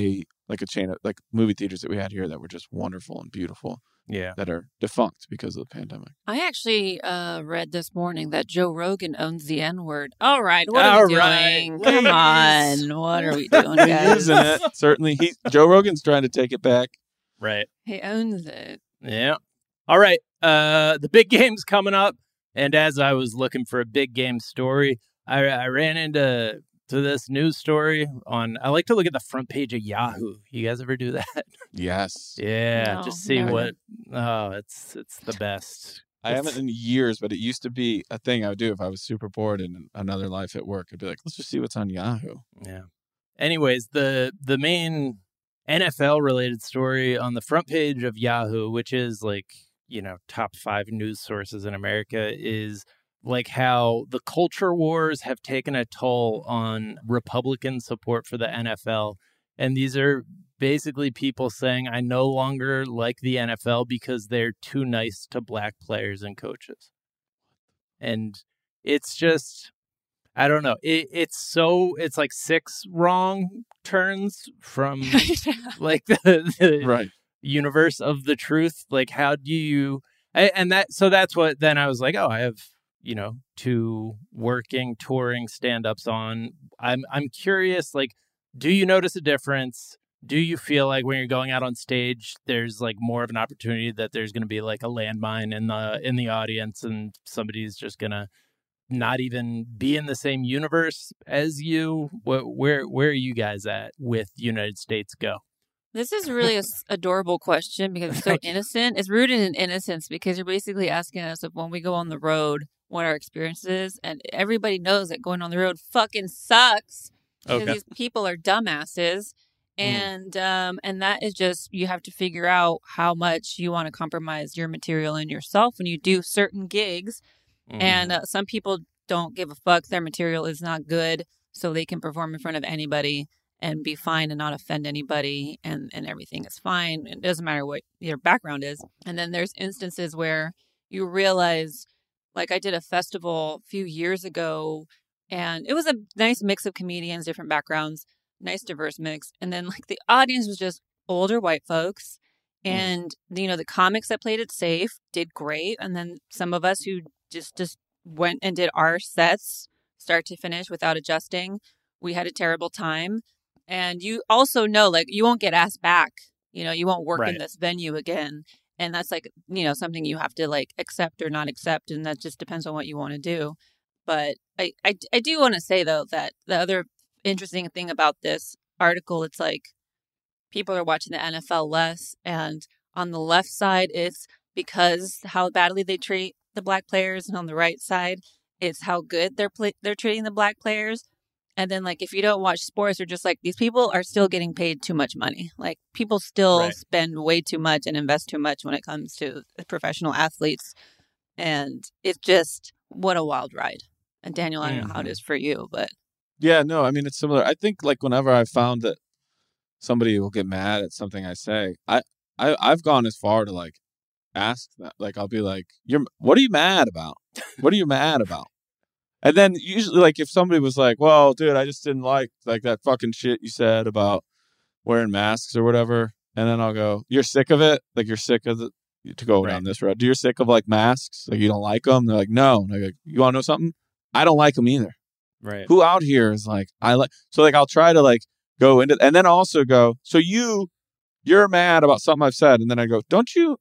like a chain of like movie theaters that we had here that were just wonderful and beautiful. Yeah. That are defunct because of the pandemic. I actually read this morning that Joe Rogan owns the N-word. All right, what are we doing? Come on, what are we doing, guys? Using it. Certainly, Joe Rogan's trying to take it back. Right. He owns it. Yeah. All right. The big game's coming up, and as I was looking for a big game story, I ran into this news story on. I like to look at the front page of Yahoo. You guys ever do that? Yes. Yeah. No, just see never what. did. Oh, it's the best. I haven't in years, but it used to be a thing I would do if I was super bored in another life at work. I'd be like, let's just see what's on Yahoo. Yeah. Anyways, the main NFL related story on the front page of Yahoo, which is like, top 5 news sources in America, is like how the culture wars have taken a toll on Republican support for the NFL. And these are basically people saying, I no longer like the NFL because they're too nice to black players and coaches. And it's just, I don't know. It's like 6 wrong turns from like the Right. universe of the truth. Like, how do you, so that's what, then I was like, oh, I have, 2 working, touring stand-ups on. I'm curious, like, do you notice a difference? Do you feel like when you're going out on stage, there's like more of an opportunity that there's going to be like a landmine in the audience and somebody's just going to not even be in the same universe as you? Where are you guys at with United States Go? This is really an adorable question because it's so innocent. It's rooted in innocence because you're basically asking us if when we go on the road, what our experience is. And everybody knows that going on the road fucking sucks because these people are dumbasses. And that is just, you have to figure out how much you want to compromise your material and yourself when you do certain gigs. And some people don't give a fuck. Their material is not good, so they can perform in front of anybody and be fine and not offend anybody, and everything is fine. It doesn't matter what your background is. And then there's instances where you realize, like I did a festival a few years ago, and it was a nice mix of comedians, different backgrounds, nice diverse mix. And then like the audience was just older white folks. And, the comics that played it safe did great. And then some of us who just went and did our sets start to finish without adjusting, we had a terrible time. And you also know, like, you won't get asked back. You won't work in this venue again. And that's like, something you have to like accept or not accept. And that just depends on what you want to do. But I do want to say, though, that the other interesting thing about this article, it's like people are watching the NFL less. And on the left side, it's because how badly they treat the black players. And on the right side, it's how good they're treating the black players. And then, like, if you don't watch sports, you're just like, these people are still getting paid too much money. Like, people still spend way too much and invest too much when it comes to professional athletes. And it's just, what a wild ride. And Daniel, I don't know how it is for you, but. Yeah, no, I mean, it's similar. I think, like, whenever I've found that somebody will get mad at something I say, I've gone as far to, like, ask that. Like, I'll be like, what are you mad about? What are you mad about? And then usually, like, if somebody was like, well, dude, I just didn't like that fucking shit you said about wearing masks or whatever. And then I'll go, you're sick of it? Like, you're sick of to go down this road. You're sick of, like, masks? Like, you don't like them? They're like, no. And I go, you want to know something? I don't like them either. Right. Who out here is like, so, like, I'll try to, like, go into, and then also go, so you're mad about something I've said. And then I go, aren't you,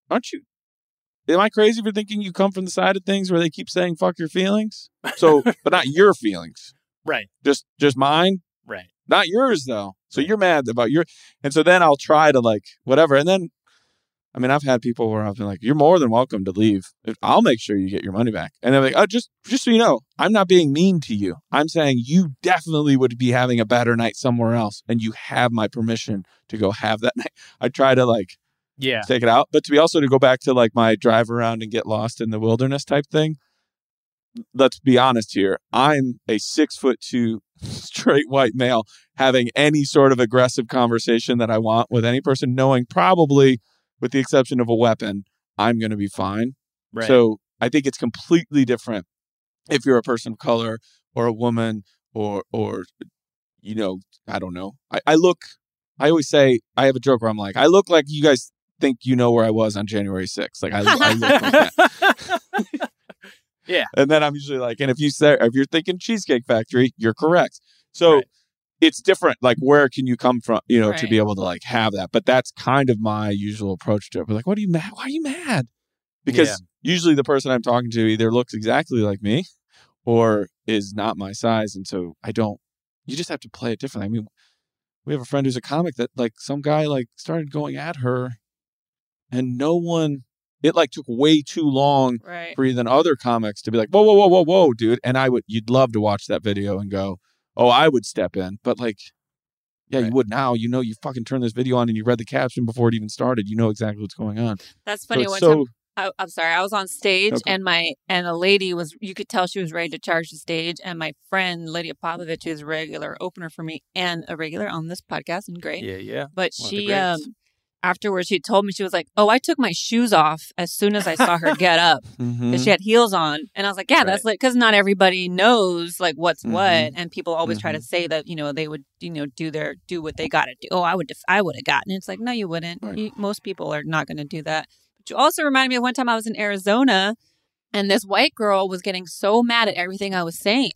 am I crazy for thinking you come from the side of things where they keep saying fuck your feelings? So, but not your feelings. Right. Just mine. Right. Not yours, though. So you're mad about and so then I'll try to, like, whatever. And then, I mean, I've had people where I've been like, you're more than welcome to leave. I'll make sure you get your money back. And they're like, oh, just so you know, I'm not being mean to you. I'm saying you definitely would be having a better night somewhere else. And you have my permission to go have that night. I try to, like, take it out. But to go back to, like, my drive around and get lost in the wilderness type thing. Let's be honest here. I'm a 6'2" straight white male having any sort of aggressive conversation that I want with any person, knowing probably, with the exception of a weapon, I'm going to be fine. Right. So I think it's completely different if you're a person of color or a woman or I don't know. I look I always say, I have a joke where I'm like, I look like you guys think you know where I was on January 6th. Like I look like that. Yeah. And then I'm usually like, and if you're thinking Cheesecake Factory, you're correct. So it's different. Like, where can you come from, to be able to like have that? But that's kind of my usual approach to it. But like, what are you mad? Why are you mad? Because usually the person I'm talking to either looks exactly like me or is not my size. And so you just have to play it differently. I mean, we have a friend who's a comic that like some guy like started going at her and it like took way too long for even other comics to be like, whoa, dude. And you'd love to watch that video and go, oh, I would step in. But like, you would now, you fucking turn this video on and you read the caption before it even started. You know exactly what's going on. That's funny. I'm sorry. I was on stage and a lady you could tell she was ready to charge the stage. And my friend, Lydia Popovich, who's a regular opener for me and a regular on this podcast and great. Yeah. But she, afterwards, she told me, she was like, oh, I took my shoes off as soon as I saw her get up because she had heels on. And I was like, yeah, that's like, because not everybody knows like what's what. And people always try to say that, they would, do what they got to do. Oh, I would have gotten it. It's like, no, you wouldn't. Right. Most people are not going to do that. You also reminded me of one time I was in Arizona and this white girl was getting so mad at everything I was saying.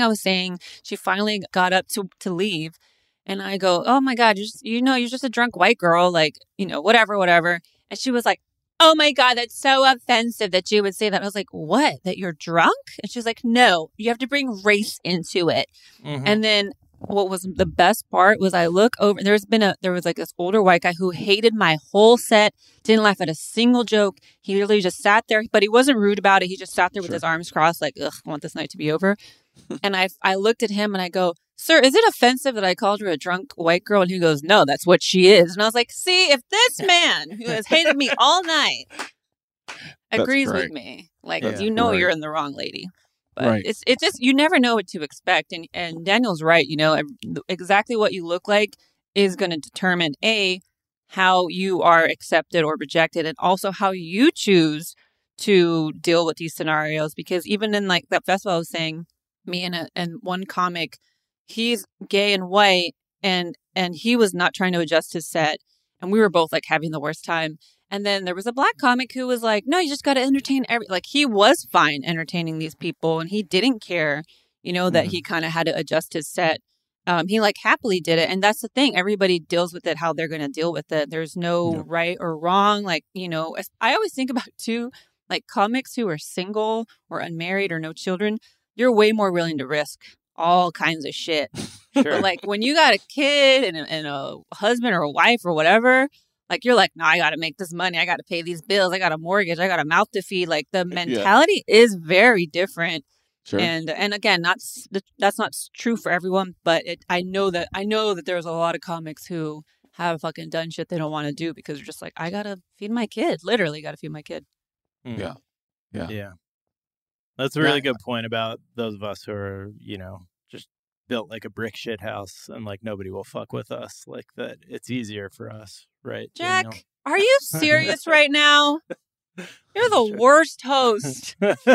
She finally got up to leave. And I go, oh my God, you're just a drunk white girl. Like, whatever. And she was like, oh my God, that's so offensive that you would say that. I was like, what? That you're drunk? And she was like, no, you have to bring race into it. And then what was the best part was I look over, there was like this older white guy who hated my whole set, didn't laugh at a single joke. He literally just sat there, but he wasn't rude about it. He just sat there with his arms crossed like, ugh, I want this night to be over. And I looked at him and I go, sir, is it offensive that I called her a drunk white girl? And he goes, no, that's what she is. And I was like, see, if this man who has hated me all night agrees with me, like, you're in the wrong, lady. But it's just, you never know what to expect. And Daniel's right. Exactly what you look like is going to determine how you are accepted or rejected, and also how you choose to deal with these scenarios. Because even in like that festival, I was saying, me and one comic, he's gay and white, and he was not trying to adjust his set, and we were both like having the worst time. And then there was a black comic who was like, no, you just got to entertain like he was fine entertaining these people, and he didn't care, that he kind of had to adjust his set. He like happily did it. And that's the thing. Everybody deals with it how they're going to deal with it. There's no right or wrong. Like, I always think about too, like comics who are single or unmarried or no children, you're way more willing to risk all kinds of shit. Sure. But like when you got a kid and a husband or a wife or whatever, like you're like, no, I got to make this money. I got to pay these bills. I got a mortgage. I got a mouth to feed. Like the mentality is very different. Sure. And again, that's not true for everyone, but I know that there's a lot of comics who have fucking done shit they don't want to do because they're just like, I got to feed my kid. Literally got to feed my kid. Yeah. That's a really good point about those of us who are, just built like a brick shit house and like nobody will fuck with us. Like that it's easier for us, right? Jack, Daniel? Are you serious right now? You're the worst host.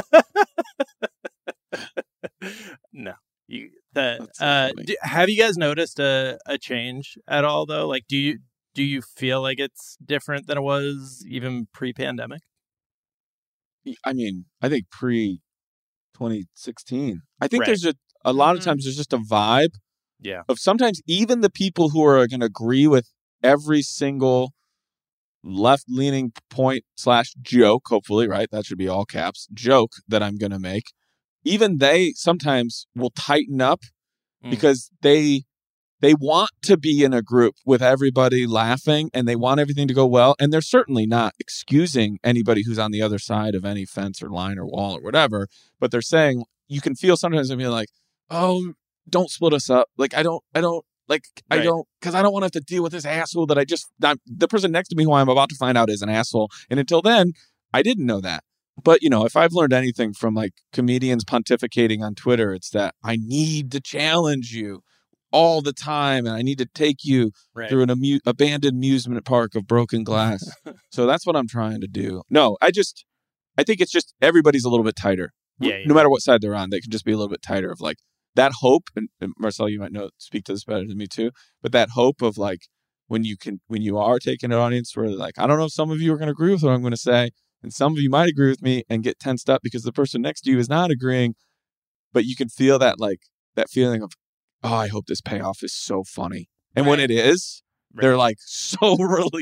No. Have you guys noticed a change at all though? Like do you feel like it's different than it was even pre-pandemic? I mean, I think pre-2016. I think there's a lot of times there's just a vibe of sometimes even the people who are going to agree with every single left-leaning point / joke, hopefully, right? That should be all caps, joke that I'm going to make. Even they sometimes will tighten up because they want to be in a group with everybody laughing and they want everything to go well. And they're certainly not excusing anybody who's on the other side of any fence or line or wall or whatever. But they're saying, you can feel sometimes them being like, oh, don't split us up. Like, I don't, because I don't want to have to deal with this asshole that the person next to me who I'm about to find out is an asshole. And until then, I didn't know that. But, if I've learned anything from like comedians pontificating on Twitter, it's that I need to challenge you all the time. And I need to take you through an abandoned amusement park of broken glass. So that's what I'm trying to do. No, I think it's just everybody's a little bit tighter. No matter what side they're on, they can just be a little bit tighter of like that hope. And Marcel, you might speak to this better than me too. But that hope of like when you are taking an audience where like, I don't know if some of you are going to agree with what I'm going to say, and some of you might agree with me and get tensed up because the person next to you is not agreeing, but you can feel that feeling of, oh, I hope this payoff is so funny. And when it is, they're like so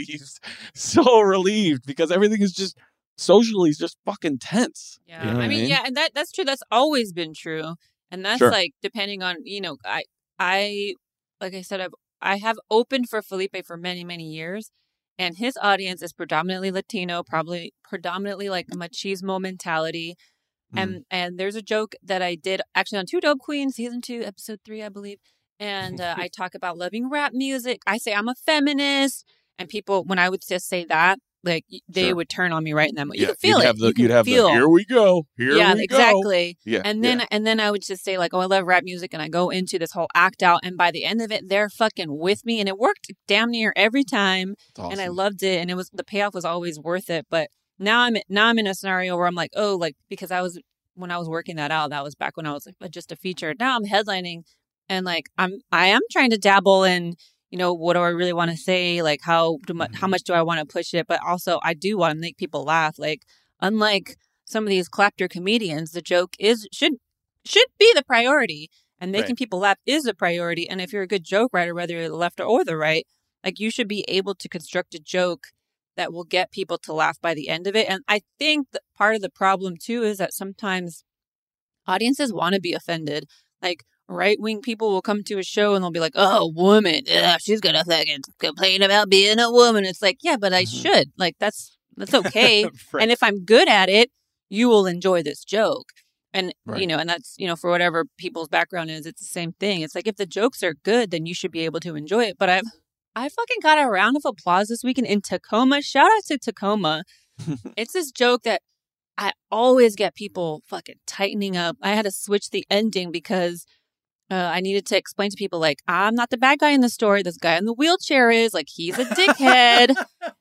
relieved because everything is just socially is just fucking tense. Yeah. You know I mean, yeah, and that's true. That's always been true. And that's like, depending on, I like I said, I have opened for Felipe for many, many years. And his audience is predominantly Latino, probably predominantly like a machismo mentality. And there's a joke that I did actually on 2 Dope Queens, season 2, episode 3, I believe. And I talk about loving rap music. I say I'm a feminist. And people, when I would just say that, like they would turn on me right in that moment. You can feel it. You'd have the here we go. Here we go. Exactly. Yeah, and then I would just say like, oh, I love rap music, and I go into this whole act out, and by the end of it, they're fucking with me, and it worked damn near every time. Awesome. And I loved it, and the payoff was always worth it. But now I'm in a scenario where I'm like, oh, like because when I was working that out, that was back when I was like just a feature. Now I'm headlining, and like I am trying to dabble in, what do I really want to say? Like, how much do I want to push it? But also, I do want to make people laugh. Like, unlike some of these clapter comedians, the joke should be the priority, and making people laugh is a priority. And if you're a good joke writer, whether you're the left or the right, like you should be able to construct a joke that will get people to laugh by the end of it. And I think that part of the problem too is that sometimes audiences want to be offended. Like, right-wing people will come to a show and they'll be like, oh, woman, she's going to fucking complain about being a woman. It's like, yeah, but I should. Like, that's okay. And if I'm good at it, you will enjoy this joke. And, and that's, for whatever people's background is, it's the same thing. It's like, if the jokes are good, then you should be able to enjoy it. But I fucking got a round of applause this weekend in Tacoma. Shout out to Tacoma. It's this joke that I always get people fucking tightening up. I had to switch the ending because I needed to explain to people, like, I'm not the bad guy in the story. This guy in the wheelchair is, like, he's a dickhead,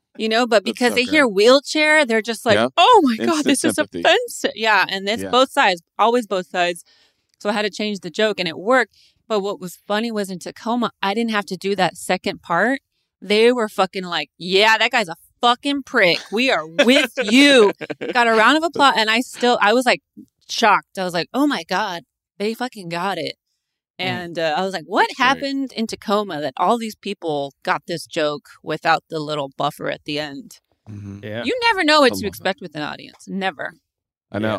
but because they hear wheelchair, they're just like, oh my God, this is offensive. Yeah. And it's both sides, always both sides. So I had to change the joke and it worked. But what was funny was in Tacoma, I didn't have to do that second part. They were fucking like, yeah, that guy's a fucking prick. We are with you. Got a round of applause. And I was like shocked. I was like, oh my God, they fucking got it. And I was like, what happened in Tacoma that all these people got this joke without the little buffer at the end? Mm-hmm. Yeah. You never know what to expect with an audience. Never. I know.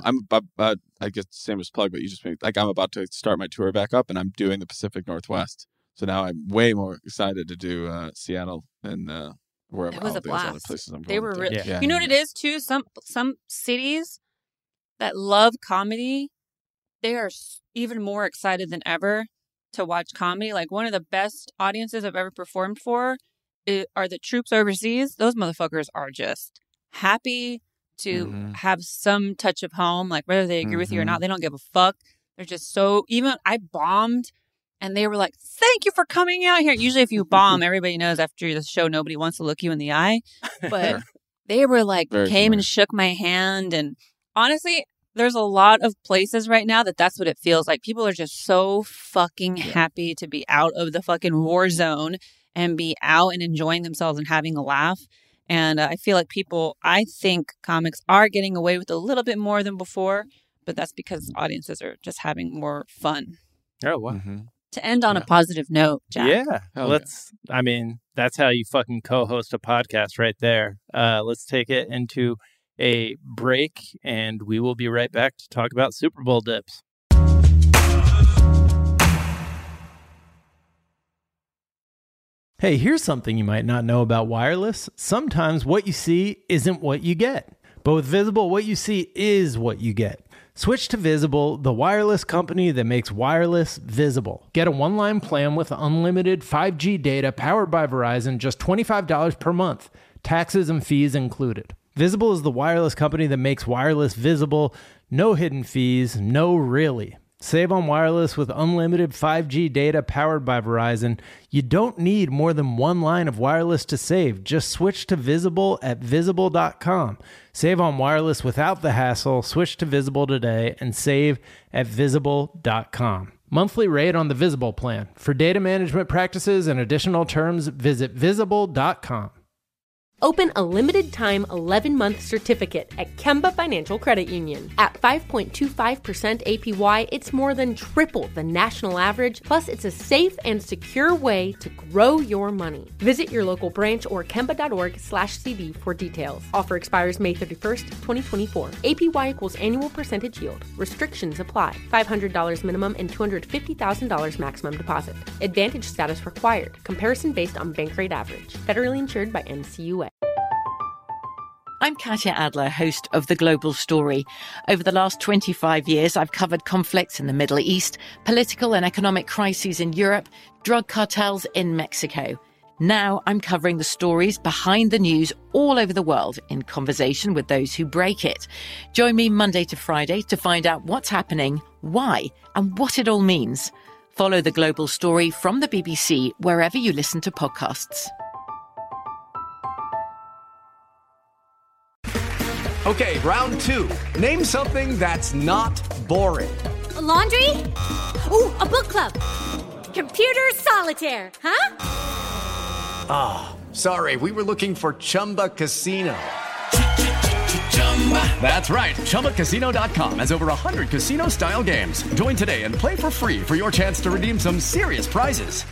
I guess same as plug, but you just made, like, I'm about to start my tour back up and I'm doing the Pacific Northwest. So now I'm way more excited to do Seattle and wherever. It was a blast. Other places I'm going they were really, yeah. You know what it is too? Some cities that love comedy, they are even more excited than ever to watch comedy. Like, one of the best audiences I've ever performed for are the troops overseas. Those motherfuckers are just happy to have some touch of home. Like, whether they agree with you or not, they don't give a fuck. They're just so, even I bombed and they were like, thank you for coming out here. Usually if you bomb, everybody knows after the show, nobody wants to look you in the eye. But they were like, came and shook my hand. And honestly, there's a lot of places right now that's what it feels like. People are just so fucking happy to be out of the fucking war zone and be out and enjoying themselves and having a laugh. And I feel like I think comics are getting away with a little bit more than before, but that's because audiences are just having more fun. Oh, wow. Mm-hmm. To end on a positive note, Jack. Yeah. I mean, that's how you fucking co-host a podcast right there. Let's take it into a break, and we will be right back to talk about Super Bowl dips. Hey, here's something you might not know about wireless. Sometimes what you see isn't what you get. But with Visible, what you see is what you get. Switch to Visible, the wireless company that makes wireless visible. Get a one-line plan with unlimited 5G data powered by Verizon, just $25 per month, taxes and fees included. Visible is the wireless company that makes wireless visible. No hidden fees, no really. Save on wireless with unlimited 5G data powered by Verizon. You don't need more than one line of wireless to save. Just switch to Visible at Visible.com. Save on wireless without the hassle. Switch to Visible today and save at Visible.com. Monthly rate on the Visible plan. For data management practices and additional terms, visit Visible.com. Open a limited-time 11-month certificate at Kemba Financial Credit Union. At 5.25% APY, it's more than triple the national average, plus it's a safe and secure way to grow your money. Visit your local branch or kemba.org/cb for details. Offer expires May 31st, 2024. APY equals annual percentage yield. Restrictions apply. $500 minimum and $250,000 maximum deposit. Advantage status required. Comparison based on bank rate average. Federally insured by NCUA. I'm Katya Adler, host of The Global Story. Over the last 25 years, I've covered conflicts in the Middle East, political and economic crises in Europe, drug cartels in Mexico. Now I'm covering the stories behind the news all over the world in conversation with those who break it. Join me Monday to Friday to find out what's happening, why, and what it all means. Follow The Global Story from the BBC wherever you listen to podcasts. Okay, round two. Name something that's not boring. A laundry? Ooh, a book club. Computer solitaire, huh? Ah, sorry, we were looking for Chumba Casino. That's right, ChumbaCasino.com has over 100 casino-style games. Join today and play for free for your chance to redeem some serious prizes.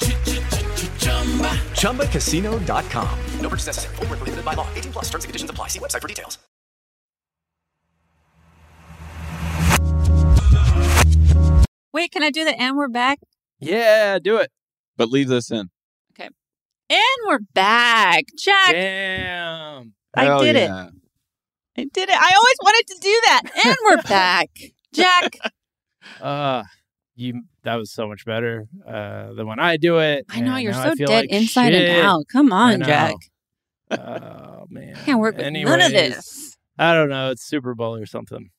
ChumbaCasino.com. No purchase necessary. Void where prohibited by law. 18+ terms and conditions apply. See website for details. Wait, can I do the and we're back? Yeah, do it. But leave this in. Okay. And we're back. Jack. Damn. I did it. I did it. I always wanted to do that. And we're back. Jack. That was so much better than when I do it. I know, you're so dead like inside shit. and out. Come on, Jack. Oh, man. Can't work with none of this. I don't know. It's Super Bowl or something.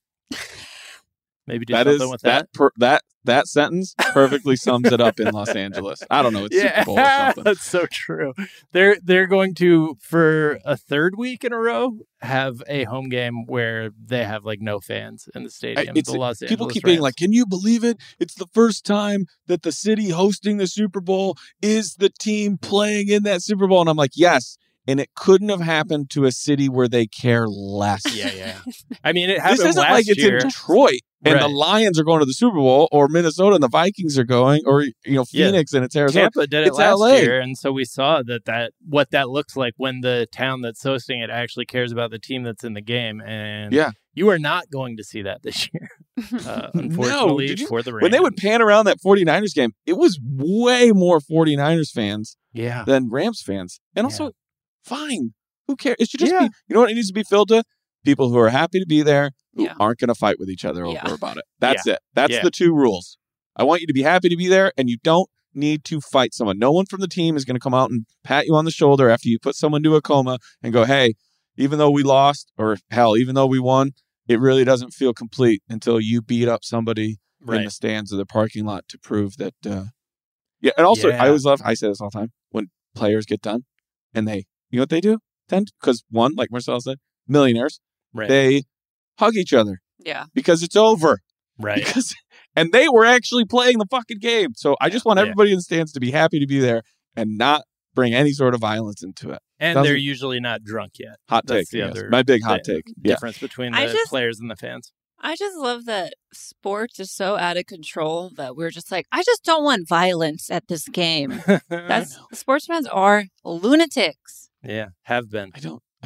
Maybe do That something is with that. That sentence perfectly sums it up in Los Angeles. I don't know. It's Super Bowl or something. That's so true. They're going to, for a third week in a row, have a home game where they have like no fans in the stadium. The Los Angeles people keep Rams. being like, "Can you believe it? It's the first time that the city hosting the Super Bowl is the team playing in that Super Bowl." And I'm like, yes. And it couldn't have happened to a city where they care less. Yeah. I mean, it happened This isn't last like it's year. in Detroit and the Right. Lions are going to the Super Bowl, or Minnesota and the Vikings are going, or Phoenix and it's Arizona. Tampa did it it's last LA. year, and so we saw that what that looks like when the town that's hosting it actually cares about the team that's in the game. And you are not going to see that this year, unfortunately, Did you- for the Rams. when they would pan around that 49ers game, it was way more 49ers fans than Rams fans. And also, fine. Who cares? It should just be, you know what it needs to be filled to? People who are happy to be there, who aren't going to fight with each other over about it. That's it. That's the two rules. I want you to be happy to be there, and you don't need to fight someone. No one from the team is going to come out and pat you on the shoulder after you put someone to a coma and go, hey, even though we lost, or hell, even though we won, it really doesn't feel complete until you beat up somebody in the stands of the parking lot to prove that. And also, I always love, I say this all the time, when players get done and you know what they do? Because one, like Marcel said, millionaires, they hug each other. Yeah. Because it's over. Right. And they were actually playing the fucking game. So I just want everybody in the stands to be happy to be there and not bring any sort of violence into it. And they're usually not drunk yet. Hot That's take. the Yes. other My big hot take. difference between the players and the fans. I just love that sports is so out of control that we're just like, I just don't want violence at this game. Sports fans are lunatics. Yeah, have been. I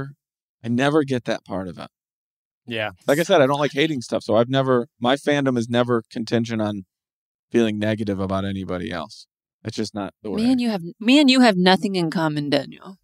never get that part of it. Yeah. Like I said, I don't like hating stuff. So my fandom is never contingent on feeling negative about anybody else. It's just not the way. Me and you have nothing in common, Daniel.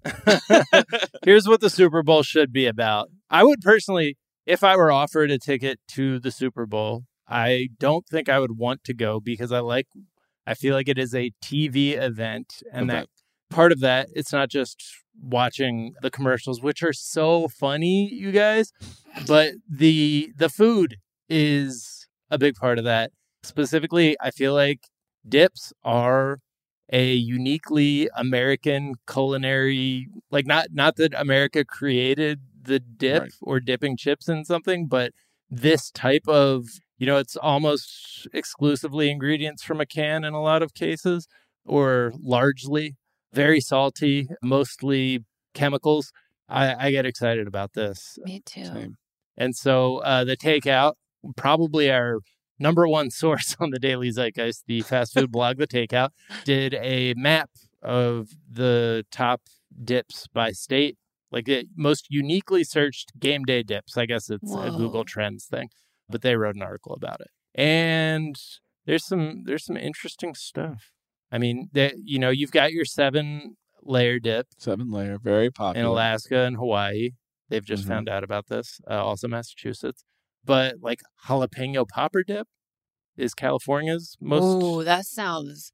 Here's what the Super Bowl should be about. I would personally, if I were offered a ticket to the Super Bowl, I don't think I would want to go because I feel like it is a TV event, and that part of that, it's not just watching the commercials, which are so funny, you guys, but the food is a big part of that. Specifically, I feel like dips are a uniquely American culinary, like not that America created the dip or dipping chips in something, but this type of It's almost exclusively ingredients from a can in a lot of cases, or largely very salty, mostly chemicals. I get excited about this. Me too. Same. And so the Takeout, probably our number one source on the Daily Zeitgeist, the fast food blog, The Takeout, did a map of the top dips by state, like the most uniquely searched game day dips. I guess it's a Google Trends thing, but they wrote an article about it. And there's some interesting stuff. I mean, you've got your 7-layer dip. 7-layer, very popular. In Alaska and Hawaii. They've just found out about this. Also Massachusetts. But like jalapeno popper dip is California's most. Oh, that sounds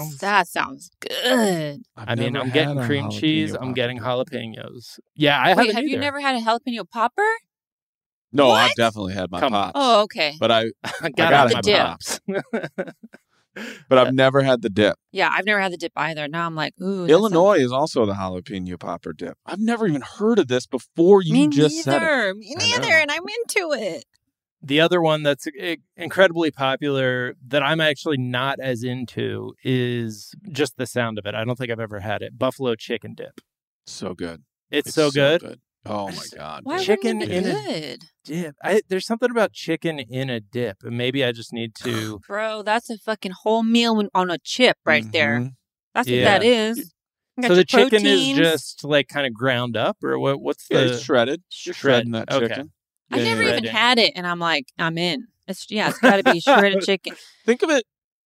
good. I'm getting cream cheese. I'm getting jalapenos. Yeah, I haven't have you either. never had a jalapeno popper? No, What? I've definitely had my pops. Oh, okay. But I got my dip. pops. But I've never had the dip. Yeah, I've never had the dip either. Now I'm like, ooh. that Illinois is also the jalapeno popper dip. I've never even heard of this before you just said it. Me neither, and I'm into it. The other one that's incredibly popular that I'm actually not as into is just the sound of it. I don't think I've ever had it. Buffalo chicken dip. So good. It's so good. Oh my God. Why chicken wouldn't it be in a good? dip. There's something about chicken in a dip. And maybe I just need to. Bro, that's a fucking whole meal on a chip right there. That's what Yeah. that is. You got So your the chicken proteins. is just like kind of ground up, or what's Yeah, the it's shredded. You're shredding that Okay. chicken. I've never even Shredded. had it, and I'm like, I'm in. It's got to be shredded chicken. Think of it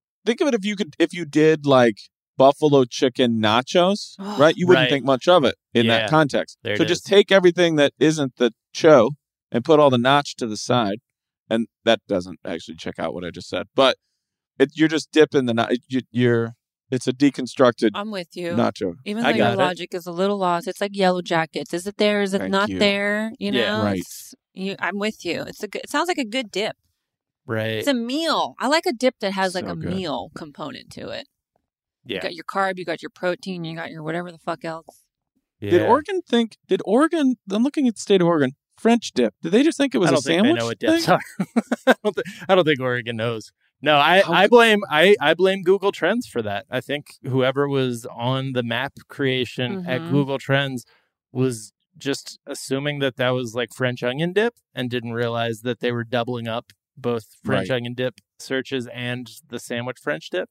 if you did like buffalo chicken nachos, right? You wouldn't Right. think much of it in Yeah. that context. There So it just is. take everything that isn't the cho and put all the notch to the side. And that doesn't actually check out what I just said. But you're just dipping the it's a deconstructed I'm with you. nacho. Even though I your got it. logic is a little lost, it's like Yellow Jackets. Is it there? Is it Thank not you. there? You know, Yeah. Right. I'm with you. It sounds like a good dip. Right. It's a meal. I like a dip that has like So a good. meal component to it. You Yeah. got your carb, you got your protein, you got your whatever the fuck else. Did Oregon, I'm looking at the state of Oregon, French dip. Did they just think it was I a don't think sandwich? they know what thing? dips are. I don't think Oregon knows. No, I blame Google Trends for that. I think whoever was on the map creation at Mhm. Google Trends was just assuming that was like French onion dip and didn't realize that they were doubling up both French Right. onion dip searches and the sandwich French dip.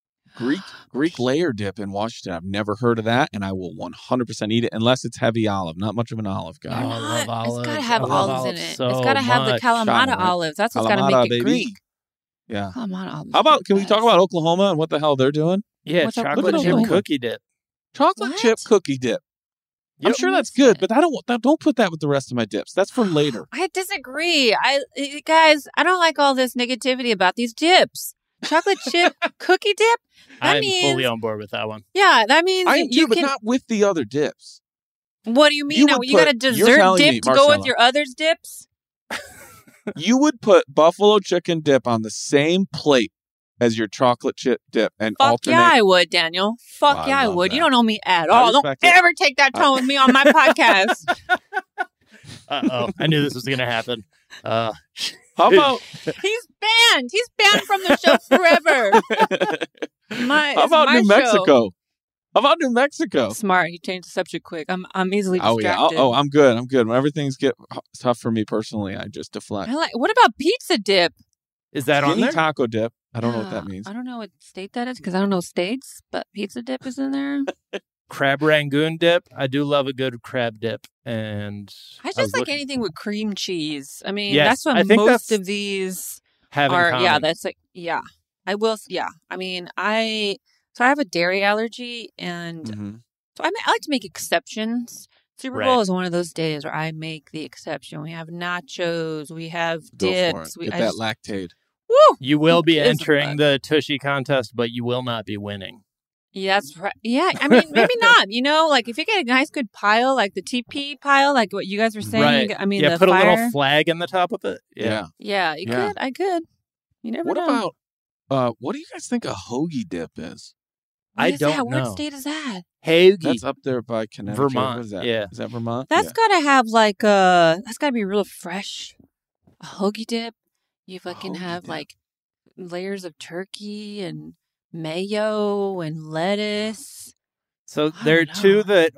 Greek layer dip in Washington. I've never heard of that, and I will 100% eat it unless it's heavy olive. Not much of an olive guy. Oh, I love olives. It's got to have I love olives in olives it. so It's got to have the much. Kalamata Shot, right? olives. That's what's got to Kalamata, make it baby. Greek. Yeah. Kalamata olives. How about, are can the we talk best. about Oklahoma and what the hell they're doing? Yeah, What's up? chocolate Look at chip Oklahoma. cookie dip. Chocolate What? chip cookie dip. I'm Yep. sure that's good, but I don't put that with the rest of my dips. That's for later. I disagree. Guys, I don't like all this negativity about these dips. Chocolate chip cookie dip? That I'm means, fully on board with that one. yeah, that means I am you too, but can. not with the other dips. What do you mean? You Now would you got a put- you're dessert telling dip me, to go with Marcella. your others dips? You would put buffalo chicken dip on the same plate as your chocolate chip dip and Fuck alternate. yeah, I would, Daniel. Fuck I yeah, I love would. You that. don't know me at I all. Don't respect it. ever take that tone with me on my podcast. Uh-oh. I knew this was going to happen. How about He's banned. He's banned from the show forever. how about New Mexico? How about New Mexico? Smart. He changed the subject quick. I'm easily Oh yeah. distracted. I'm good. I'm good. Whenever things get tough for me personally, I just deflect. What about pizza dip? Is that on Skinny there? taco dip. I don't know what that means. I don't know what state that is because I don't know states, but pizza dip is in there. Crab Rangoon dip. I do love a good crab dip. And I was just like looking- anything with cream cheese. I mean, Yes, that's what I think most that's of these have in are. Yeah, common. that's like, yeah. I will. Yeah. I mean, I have a dairy allergy, and Mhm. so I like to make exceptions. Super Bowl Right. is one of those days where I make the exception. We have nachos, we have Go for dips. it. Get that lactate. Woo! You will be Who gives a entering fuck? the Tushy contest, but you will not be winning. Yeah, that's right. Yeah, I mean, maybe not. You know, like if you get a nice good pile, like the TP pile, like what you guys were saying. Right. I mean, yeah, the put fire. a little flag in the top of it. Yeah. Yeah, you Yeah. could. I could. You never What know. about what do you guys think a hoagie dip is? What I is don't that? know. What state is that? Hoagie. That's up there by Connecticut. Vermont, What is that? yeah. Is that Vermont? That's Yeah. gotta have like that's gotta be real fresh. A hoagie dip. You fucking have like layers of turkey and mayo and lettuce. So there are two that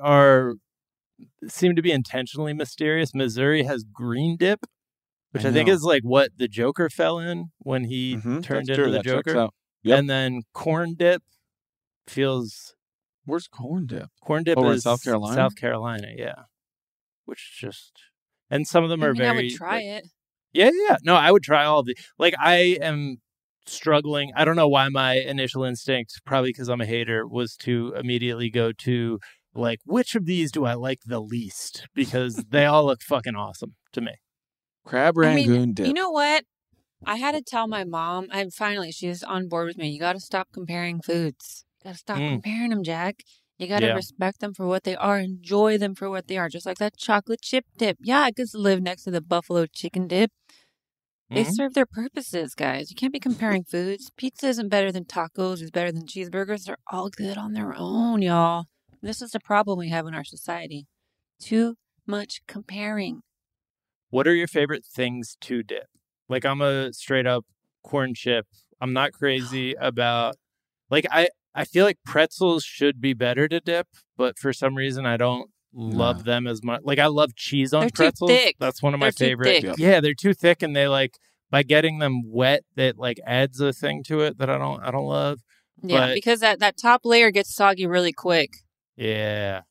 seem to be intentionally mysterious. Missouri has green dip, which I think is like what the Joker fell in when he turned into the Joker. Yep. And then corn dip feels... Where's corn dip? Corn dip Over is in South Carolina? South Carolina, yeah. Which just... And some of them are very... I would try it. Yeah. No, I would try all of the... Like, I am struggling. I don't know why my initial instinct, probably because I'm a hater, was to immediately go to, like, which of these do I like the least? Because they all look fucking awesome to me. Crab Rangoon dip. You know what? I had to tell my mom, and finally she's on board with me. You got to stop comparing foods. You got to stop comparing them, Jack. You got to respect them for what they are. Enjoy them for what they are. Just like that chocolate chip dip. Yeah, I could live next to the buffalo chicken dip. They serve their purposes, guys. You can't be comparing foods. Pizza isn't better than tacos. It's better than cheeseburgers. They're all good on their own, y'all. This is the problem we have in our society. Too much comparing. What are your favorite things to dip? Like, I'm a straight up corn chip. I'm not crazy about... Like, I feel like pretzels should be better to dip, but for some reason I don't love them as much. Like, I love cheese on pretzels. Too thick. That's one of my favorite. Yeah, they're too thick, and they like, by getting them wet, that like adds a thing to it that I don't love. Yeah, because that top layer gets soggy really quick. Yeah.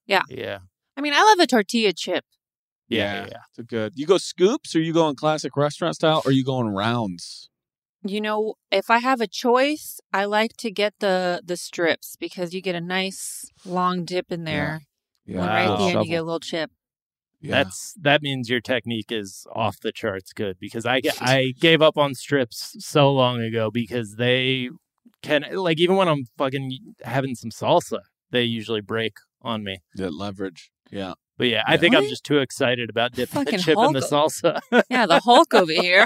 I mean, I love a tortilla chip. Yeah. It's good. You go scoops, or you going classic restaurant style, or you going rounds? You know, if I have a choice, I like to get the strips because you get a nice long dip in there. Yeah. And right at the end, you get a little chip. Yeah. That means your technique is off the charts good, because I gave up on strips so long ago because they can, like, even when I'm fucking having some salsa, they usually break on me. The leverage. Yeah. But yeah, I think I'm just too excited about dipping the chip in the salsa. Yeah, the Hulk over here.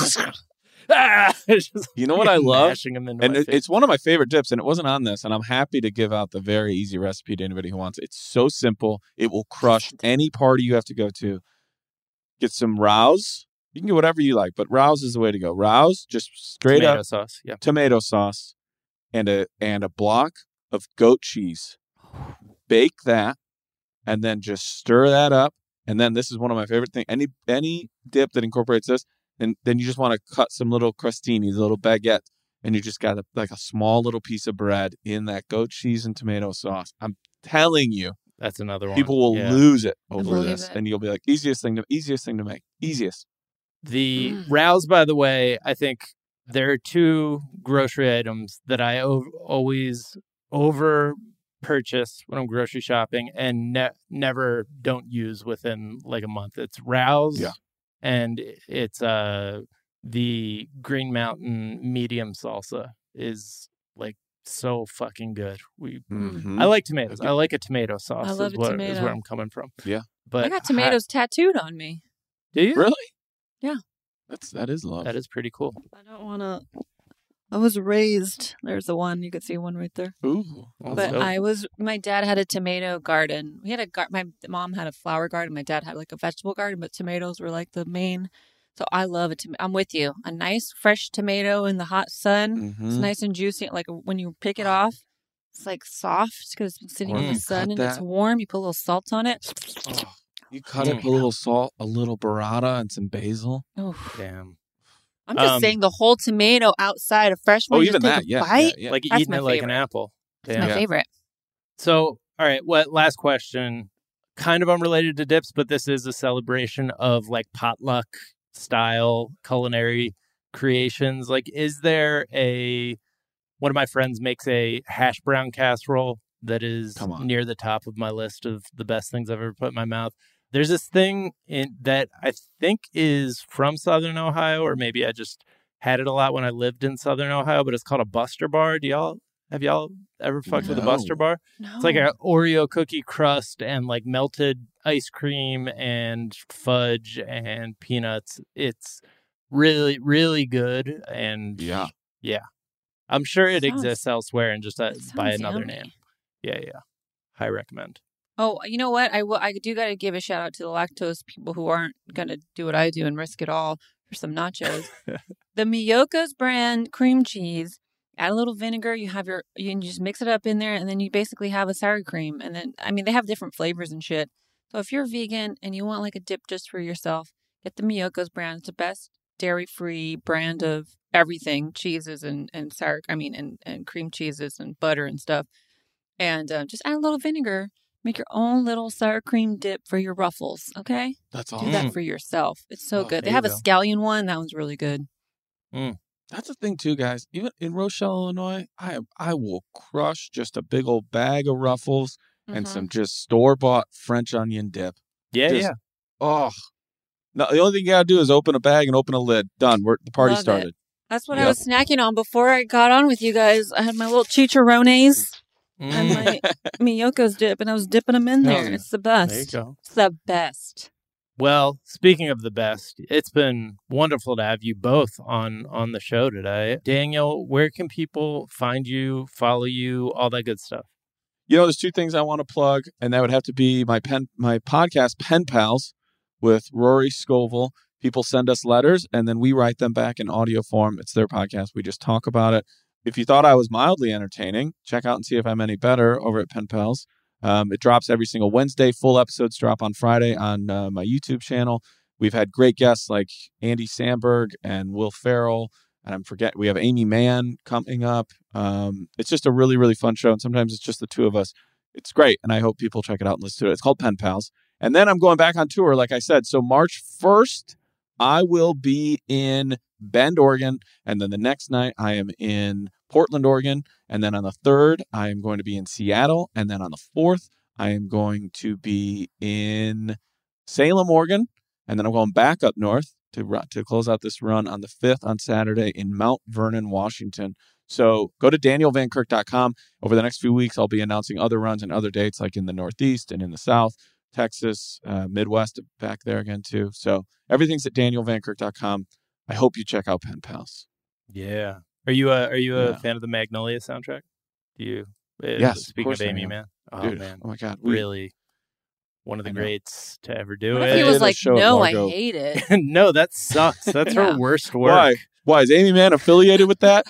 You know what I love? And it's one of my favorite dips, and it wasn't on this, and I'm happy to give out the very easy recipe to anybody who wants it. It's so simple. It will crush any party you have to go to. Get some Rouse. You can get whatever you like, but Rouse is the way to go. Rouse, just straight tomato up sauce. Yeah. Tomato sauce and a block of goat cheese. Bake that, and then just stir that up. And then this is one of my favorite things. Any dip that incorporates this, and then you just want to cut some little crostinis, little baguette, and you just got a small little piece of bread in that goat cheese and tomato sauce. I'm telling you, that's another one. People will lose it over this, and you'll be like, easiest thing to make, easiest. The Rouse, by the way, I think there are two grocery items that I always over purchase when I'm grocery shopping and never don't use within like a month. It's Rouse. Yeah. And it's the Green Mountain medium salsa is like so fucking good. I like tomatoes. I like a tomato sauce. I love is a what, tomato. is where I'm coming from. Yeah. But I got tomatoes tattooed on me. Do you? Really? Yeah. That is love. That is pretty cool. I don't want to. I was raised. There's the one. You could see one right there. Ooh. But my dad had a tomato garden. We had my mom had a flower garden. My dad had like a vegetable garden, but tomatoes were like the main. So I love it. I'm with you. A nice fresh tomato in the hot sun. It's nice and juicy. Like when you pick it off, it's like soft because it's been sitting in the sun and it's warm. You put a little salt on it. Oh, you cut it, put a little salt, a little burrata, and some basil. Oh, damn. I'm just saying the whole tomato outside a fresh one. Even that, bite? Yeah. Like That's eating my it like favorite. an apple. It's my favorite. So, all right, last question, kind of unrelated to dips, but this is a celebration of like potluck style culinary creations. Like, is there one of my friends makes a hash brown casserole that is near the top of my list of the best things I've ever put in my mouth. There's this thing that I think is from Southern Ohio, or maybe I just had it a lot when I lived in Southern Ohio, but it's called a Buster Bar. Have y'all ever fucked with a Buster Bar? No. It's like an Oreo cookie crust and like melted ice cream and fudge and peanuts. It's really, really good. And yeah. I'm sure it exists elsewhere and just by another yummy. name. Yeah. High recommend. Oh, you know what? I do got to give a shout out to the lactose people who aren't going to do what I do and risk it all for some nachos. The Miyoko's brand cream cheese. Add a little vinegar. You can just mix it up in there, and then you basically have a sour cream. And then, I mean, they have different flavors and shit. So if you're vegan and you want like a dip just for yourself, get the Miyoko's brand. It's the best dairy-free brand of everything, cheeses and sour. I mean, and cream cheeses and butter and stuff. And just add a little vinegar. Make your own little sour cream dip for your Ruffles. Okay, That's do awesome. that for yourself. It's so good. They there have you a go. scallion one. That one's really good. That's the thing too, guys. Even in Rochelle, Illinois, I will crush just a big old bag of Ruffles and some just store-bought French onion dip. Yeah. Oh, no! The only thing you gotta do is open a bag and open a lid. Done. The party Love it. started. That's what I was snacking on before I got on with you guys. I had my little chicharrones and my Miyoko's dip, and I was dipping them in there. It's the best. There you go. It's the best. Well, speaking of the best, it's been wonderful to have you both on the show today. Daniel, where can people find you, follow you, all that good stuff? You know, there's two things I want to plug, and that would have to be my podcast, Pen Pals, with Rory Scovel. People send us letters, and then we write them back in audio form. It's their podcast. We just talk about it. If you thought I was mildly entertaining, check out and see if I'm any better over at Pen Pals. It drops every single Wednesday. Full episodes drop on Friday on my YouTube channel. We've had great guests like Andy Samberg and Will Ferrell. And we have Amy Mann coming up. It's just a really, really fun show. And sometimes it's just the two of us. It's great. And I hope people check it out and listen to it. It's called Pen Pals. And then I'm going back on tour, like I said. So March 1st, I will be in Bend, Oregon. And then the next night I am in Portland, Oregon. And then on the 3rd, I am going to be in Seattle. And then on the 4th, I am going to be in Salem, Oregon. And then I'm going back up north to close out this run on the 5th on Saturday in Mount Vernon, Washington. So go to danielvankirk.com. Over the next few weeks, I'll be announcing other runs and other dates like in the Northeast and in the South, Texas, Midwest, back there again too. So everything's at danielvankirk.com. I hope you check out Pen Pals. Yeah. Are you a fan of the Magnolia soundtrack? Do you? Yes. Speaking of Amy Mann. Oh, Dude, man. oh my God. Really one of the greats to ever do What it. if he was like, no, I hate it. No, that sucks. That's her worst work. Why is Amy Mann affiliated with that?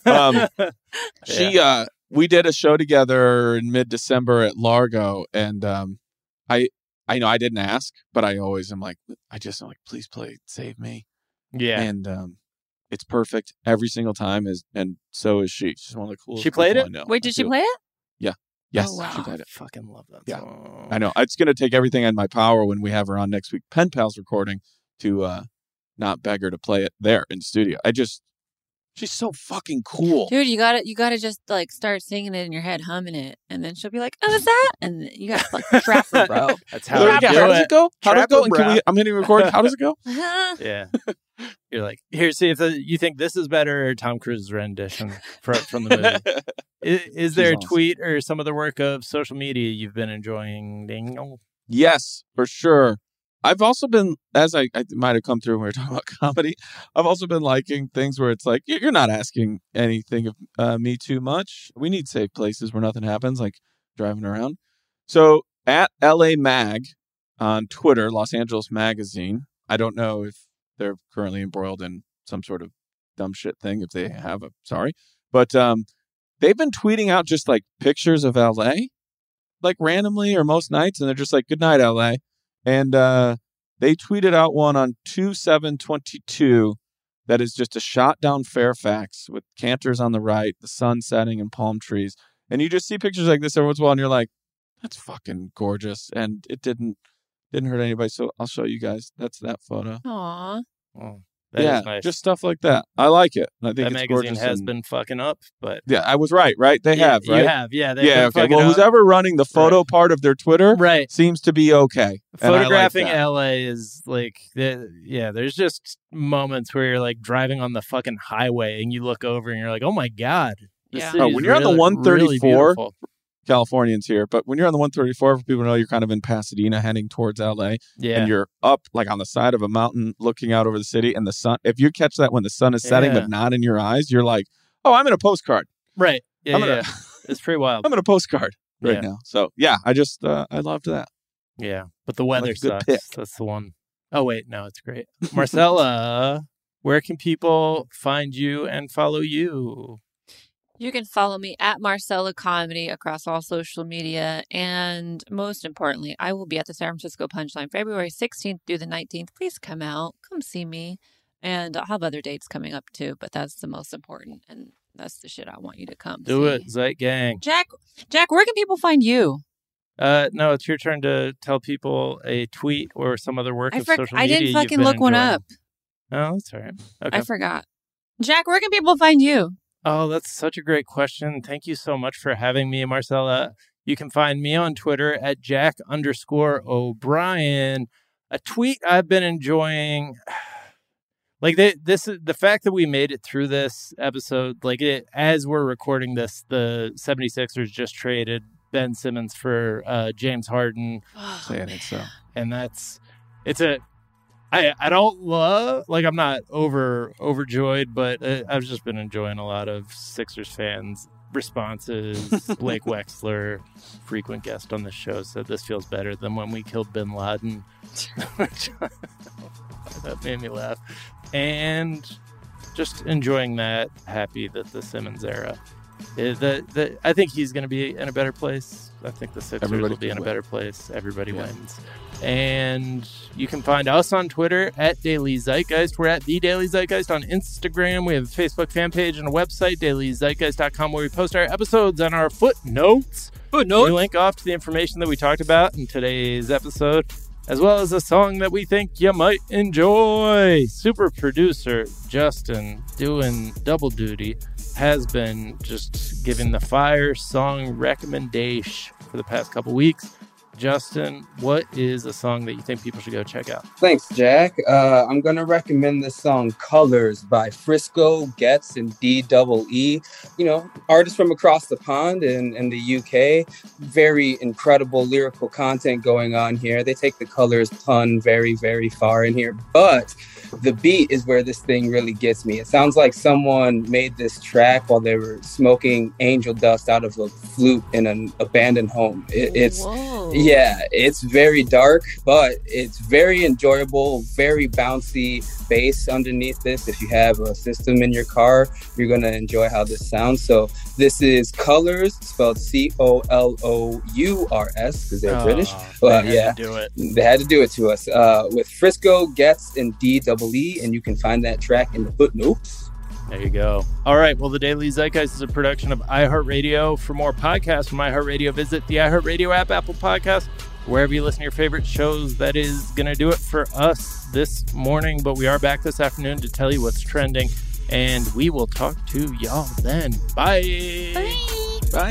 We did a show together in mid-December at Largo, and I know I didn't ask, but I always am like, please play Save Me. Yeah. And it's perfect every single time, and so is she. She's one of the coolest. She played people it? I know. Wait, did she play it? Yeah. Yes, Oh, wow. she played it. I fucking love that Yeah. song. I know. It's going to take everything in my power when we have her on next week, Pen Pals recording, to not beg her to play it there in studio. She's so fucking cool. Dude, you gotta just like start singing it in your head, humming it, and then she'll be like, "Oh, is that?" And you got fucking trapper, bro. That's how I do How does it go? How does it go? And Trapper I'm hitting record. How does it go? Yeah. You're like, here, see if you think this is better or Tom Cruise's rendition from the movie. Is there a awesome. tweet or some other work of social media you've been enjoying, Daniel? Yes, for sure. I've also been, as I might have come through when we were talking about comedy, I've also been liking things where it's like, you're not asking anything of me too much. We need safe places where nothing happens, like driving around. So at LA Mag on Twitter, Los Angeles Magazine, I don't know if they're currently embroiled in some sort of dumb shit thing. If they have, sorry. But they've been tweeting out just like pictures of LA, like randomly or most nights. And they're just like, good night, LA. And they tweeted out one on 2/7/22 that is just a shot down Fairfax with canters on the right, the sun setting and palm trees. And you just see pictures like this every once in a while and you're like, that's fucking gorgeous. And it didn't hurt anybody. So I'll show you guys. That's that photo. Aw. Oh, that is nice. Just stuff like that. I like it. And I think that it's magazine gorgeous. has and- been fucking up, but Yeah, I was right? They have, right? You have, yeah. They've Yeah, been okay. fucking Well, up. who's ever running the photo part of their Twitter seems to be okay. And I like Photographing that. LA is like, there's just moments where you're like driving on the fucking highway and you look over and you're like, oh my God. This Yeah. city Oh, is when you're on the really, 134, really beautiful. Californians here, but when you're on the 134, for people to know, you're kind of in Pasadena heading towards LA. Yeah. And you're up like on the side of a mountain looking out over the city, and the sun, if you catch that when the sun is setting Yeah. but not in your eyes, you're like, oh, I'm in a postcard. Right. Yeah, I'm gonna- yeah. It's pretty wild. I'm in a postcard right Yeah. now. So yeah, I loved that. Yeah. But the weather Like a good sucks. pick. That's the one Oh, wait. No, it's great. Marcella, where can people find you and follow you? You can follow me at Marcella Comedy across all social media. And most importantly, I will be at the San Francisco Punchline February 16th through the 19th. Please come out. Come see me. And I'll have other dates coming up too, but that's the most important. And that's the shit I want you to come Do see. it, Zeit Gang. Jack, where can people find you? No, it's your turn to tell people a tweet or some other work of social media. I didn't fucking look one up. Oh, that's all right. Okay. I forgot. Jack, where can people find you? Oh, that's such a great question. Thank you so much for having me, Marcella. You can find me on Twitter at Jack_O'Brien. A tweet I've been enjoying, like this is the fact that we made it through this episode. Like as we're recording this, the 76ers just traded Ben Simmons for James Harden. I think so. And I don't love, like, I'm not overjoyed, but I've just been enjoying a lot of Sixers fans' responses. Blake Wexler, frequent guest on the show, said this feels better than when we killed bin Laden. That made me laugh. And just enjoying that, happy that the Simmons era, I think he's going to be in a better place. I think the Sixers will be in a better place. Everybody wins. And you can find us on Twitter at Daily Zeitgeist. We're at The Daily Zeitgeist on Instagram. We have a Facebook fan page and a website, dailyzeitgeist.com, where we post our episodes and our footnotes. We link off to the information that we talked about in today's episode, as well as a song that we think you might enjoy. Super producer Justin, doing double duty, has been just giving the fire song recommendation for the past couple weeks. Justin, what is a song that you think people should go check out? Thanks, Jack. I'm going to recommend the song Colors by Frisco, Getz, and D-Double-E. You know, artists from across the pond in the UK. Very incredible lyrical content going on here. They take the Colors pun very, very far in here. But the beat is where this thing really gets me. It sounds like someone made this track while they were smoking angel dust out of a flute in an abandoned home. It's very dark, but it's very enjoyable, very bouncy bass underneath this. If you have a system in your car, you're going to enjoy how this sounds. So this is Colors, spelled Colous, because they're British. But they had to do it. They had to do it to us with Frisco, Getz, and D-Double-E, and you can find that track in the footnotes. There you go. All right. Well, the Daily Zeitgeist is a production of iHeartRadio. For more podcasts from iHeartRadio, visit the iHeartRadio app, Apple Podcasts, wherever you listen to your favorite shows. That is going to do it for us this morning, but we are back this afternoon to tell you what's trending, and we will talk to y'all then. Bye. Bye. Bye.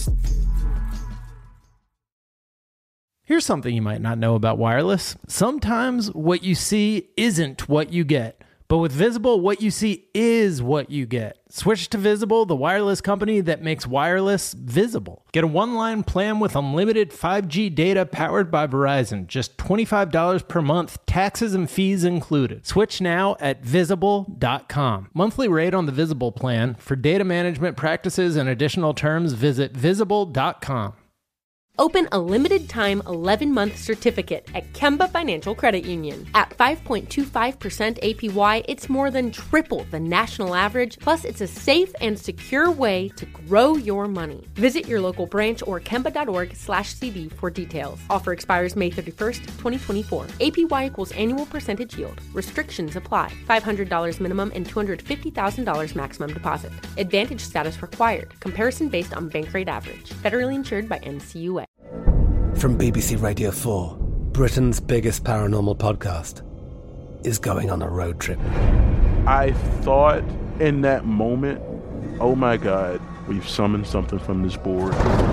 Here's something you might not know about wireless. Sometimes what you see isn't what you get. But with Visible, what you see is what you get. Switch to Visible, the wireless company that makes wireless visible. Get a one-line plan with unlimited 5G data powered by Verizon. Just $25 per month, taxes and fees included. Switch now at Visible.com. Monthly rate on the Visible plan. For data management practices and additional terms, visit Visible.com. Open a limited-time 11-month certificate at Kemba Financial Credit Union. At 5.25% APY, it's more than triple the national average, plus it's a safe and secure way to grow your money. Visit your local branch or kemba.org/cb for details. Offer expires May 31st, 2024. APY equals annual percentage yield. Restrictions apply. $500 minimum and $250,000 maximum deposit. Advantage status required. Comparison based on bank rate average. Federally insured by NCUA. From BBC Radio 4, Britain's biggest paranormal podcast is going on a road trip. I thought in that moment, oh my God, we've summoned something from this board.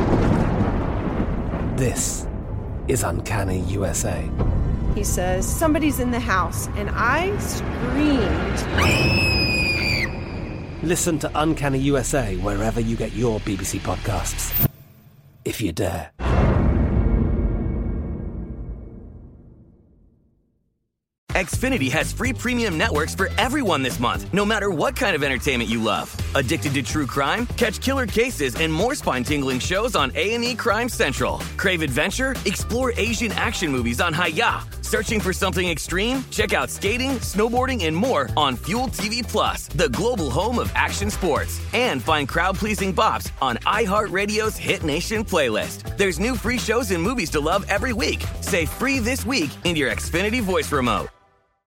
This is Uncanny USA. He says, somebody's in the house, and I screamed. Listen to Uncanny USA wherever you get your BBC podcasts, if you dare. Xfinity has free premium networks for everyone this month, no matter what kind of entertainment you love. Addicted to true crime? Catch killer cases and more spine-tingling shows on A&E Crime Central. Crave adventure? Explore Asian action movies on Hi-YAH. Searching for something extreme? Check out skating, snowboarding, and more on Fuel TV Plus, the global home of action sports. And find crowd-pleasing bops on iHeartRadio's Hit Nation playlist. There's new free shows and movies to love every week. Say free this week in your Xfinity voice remote.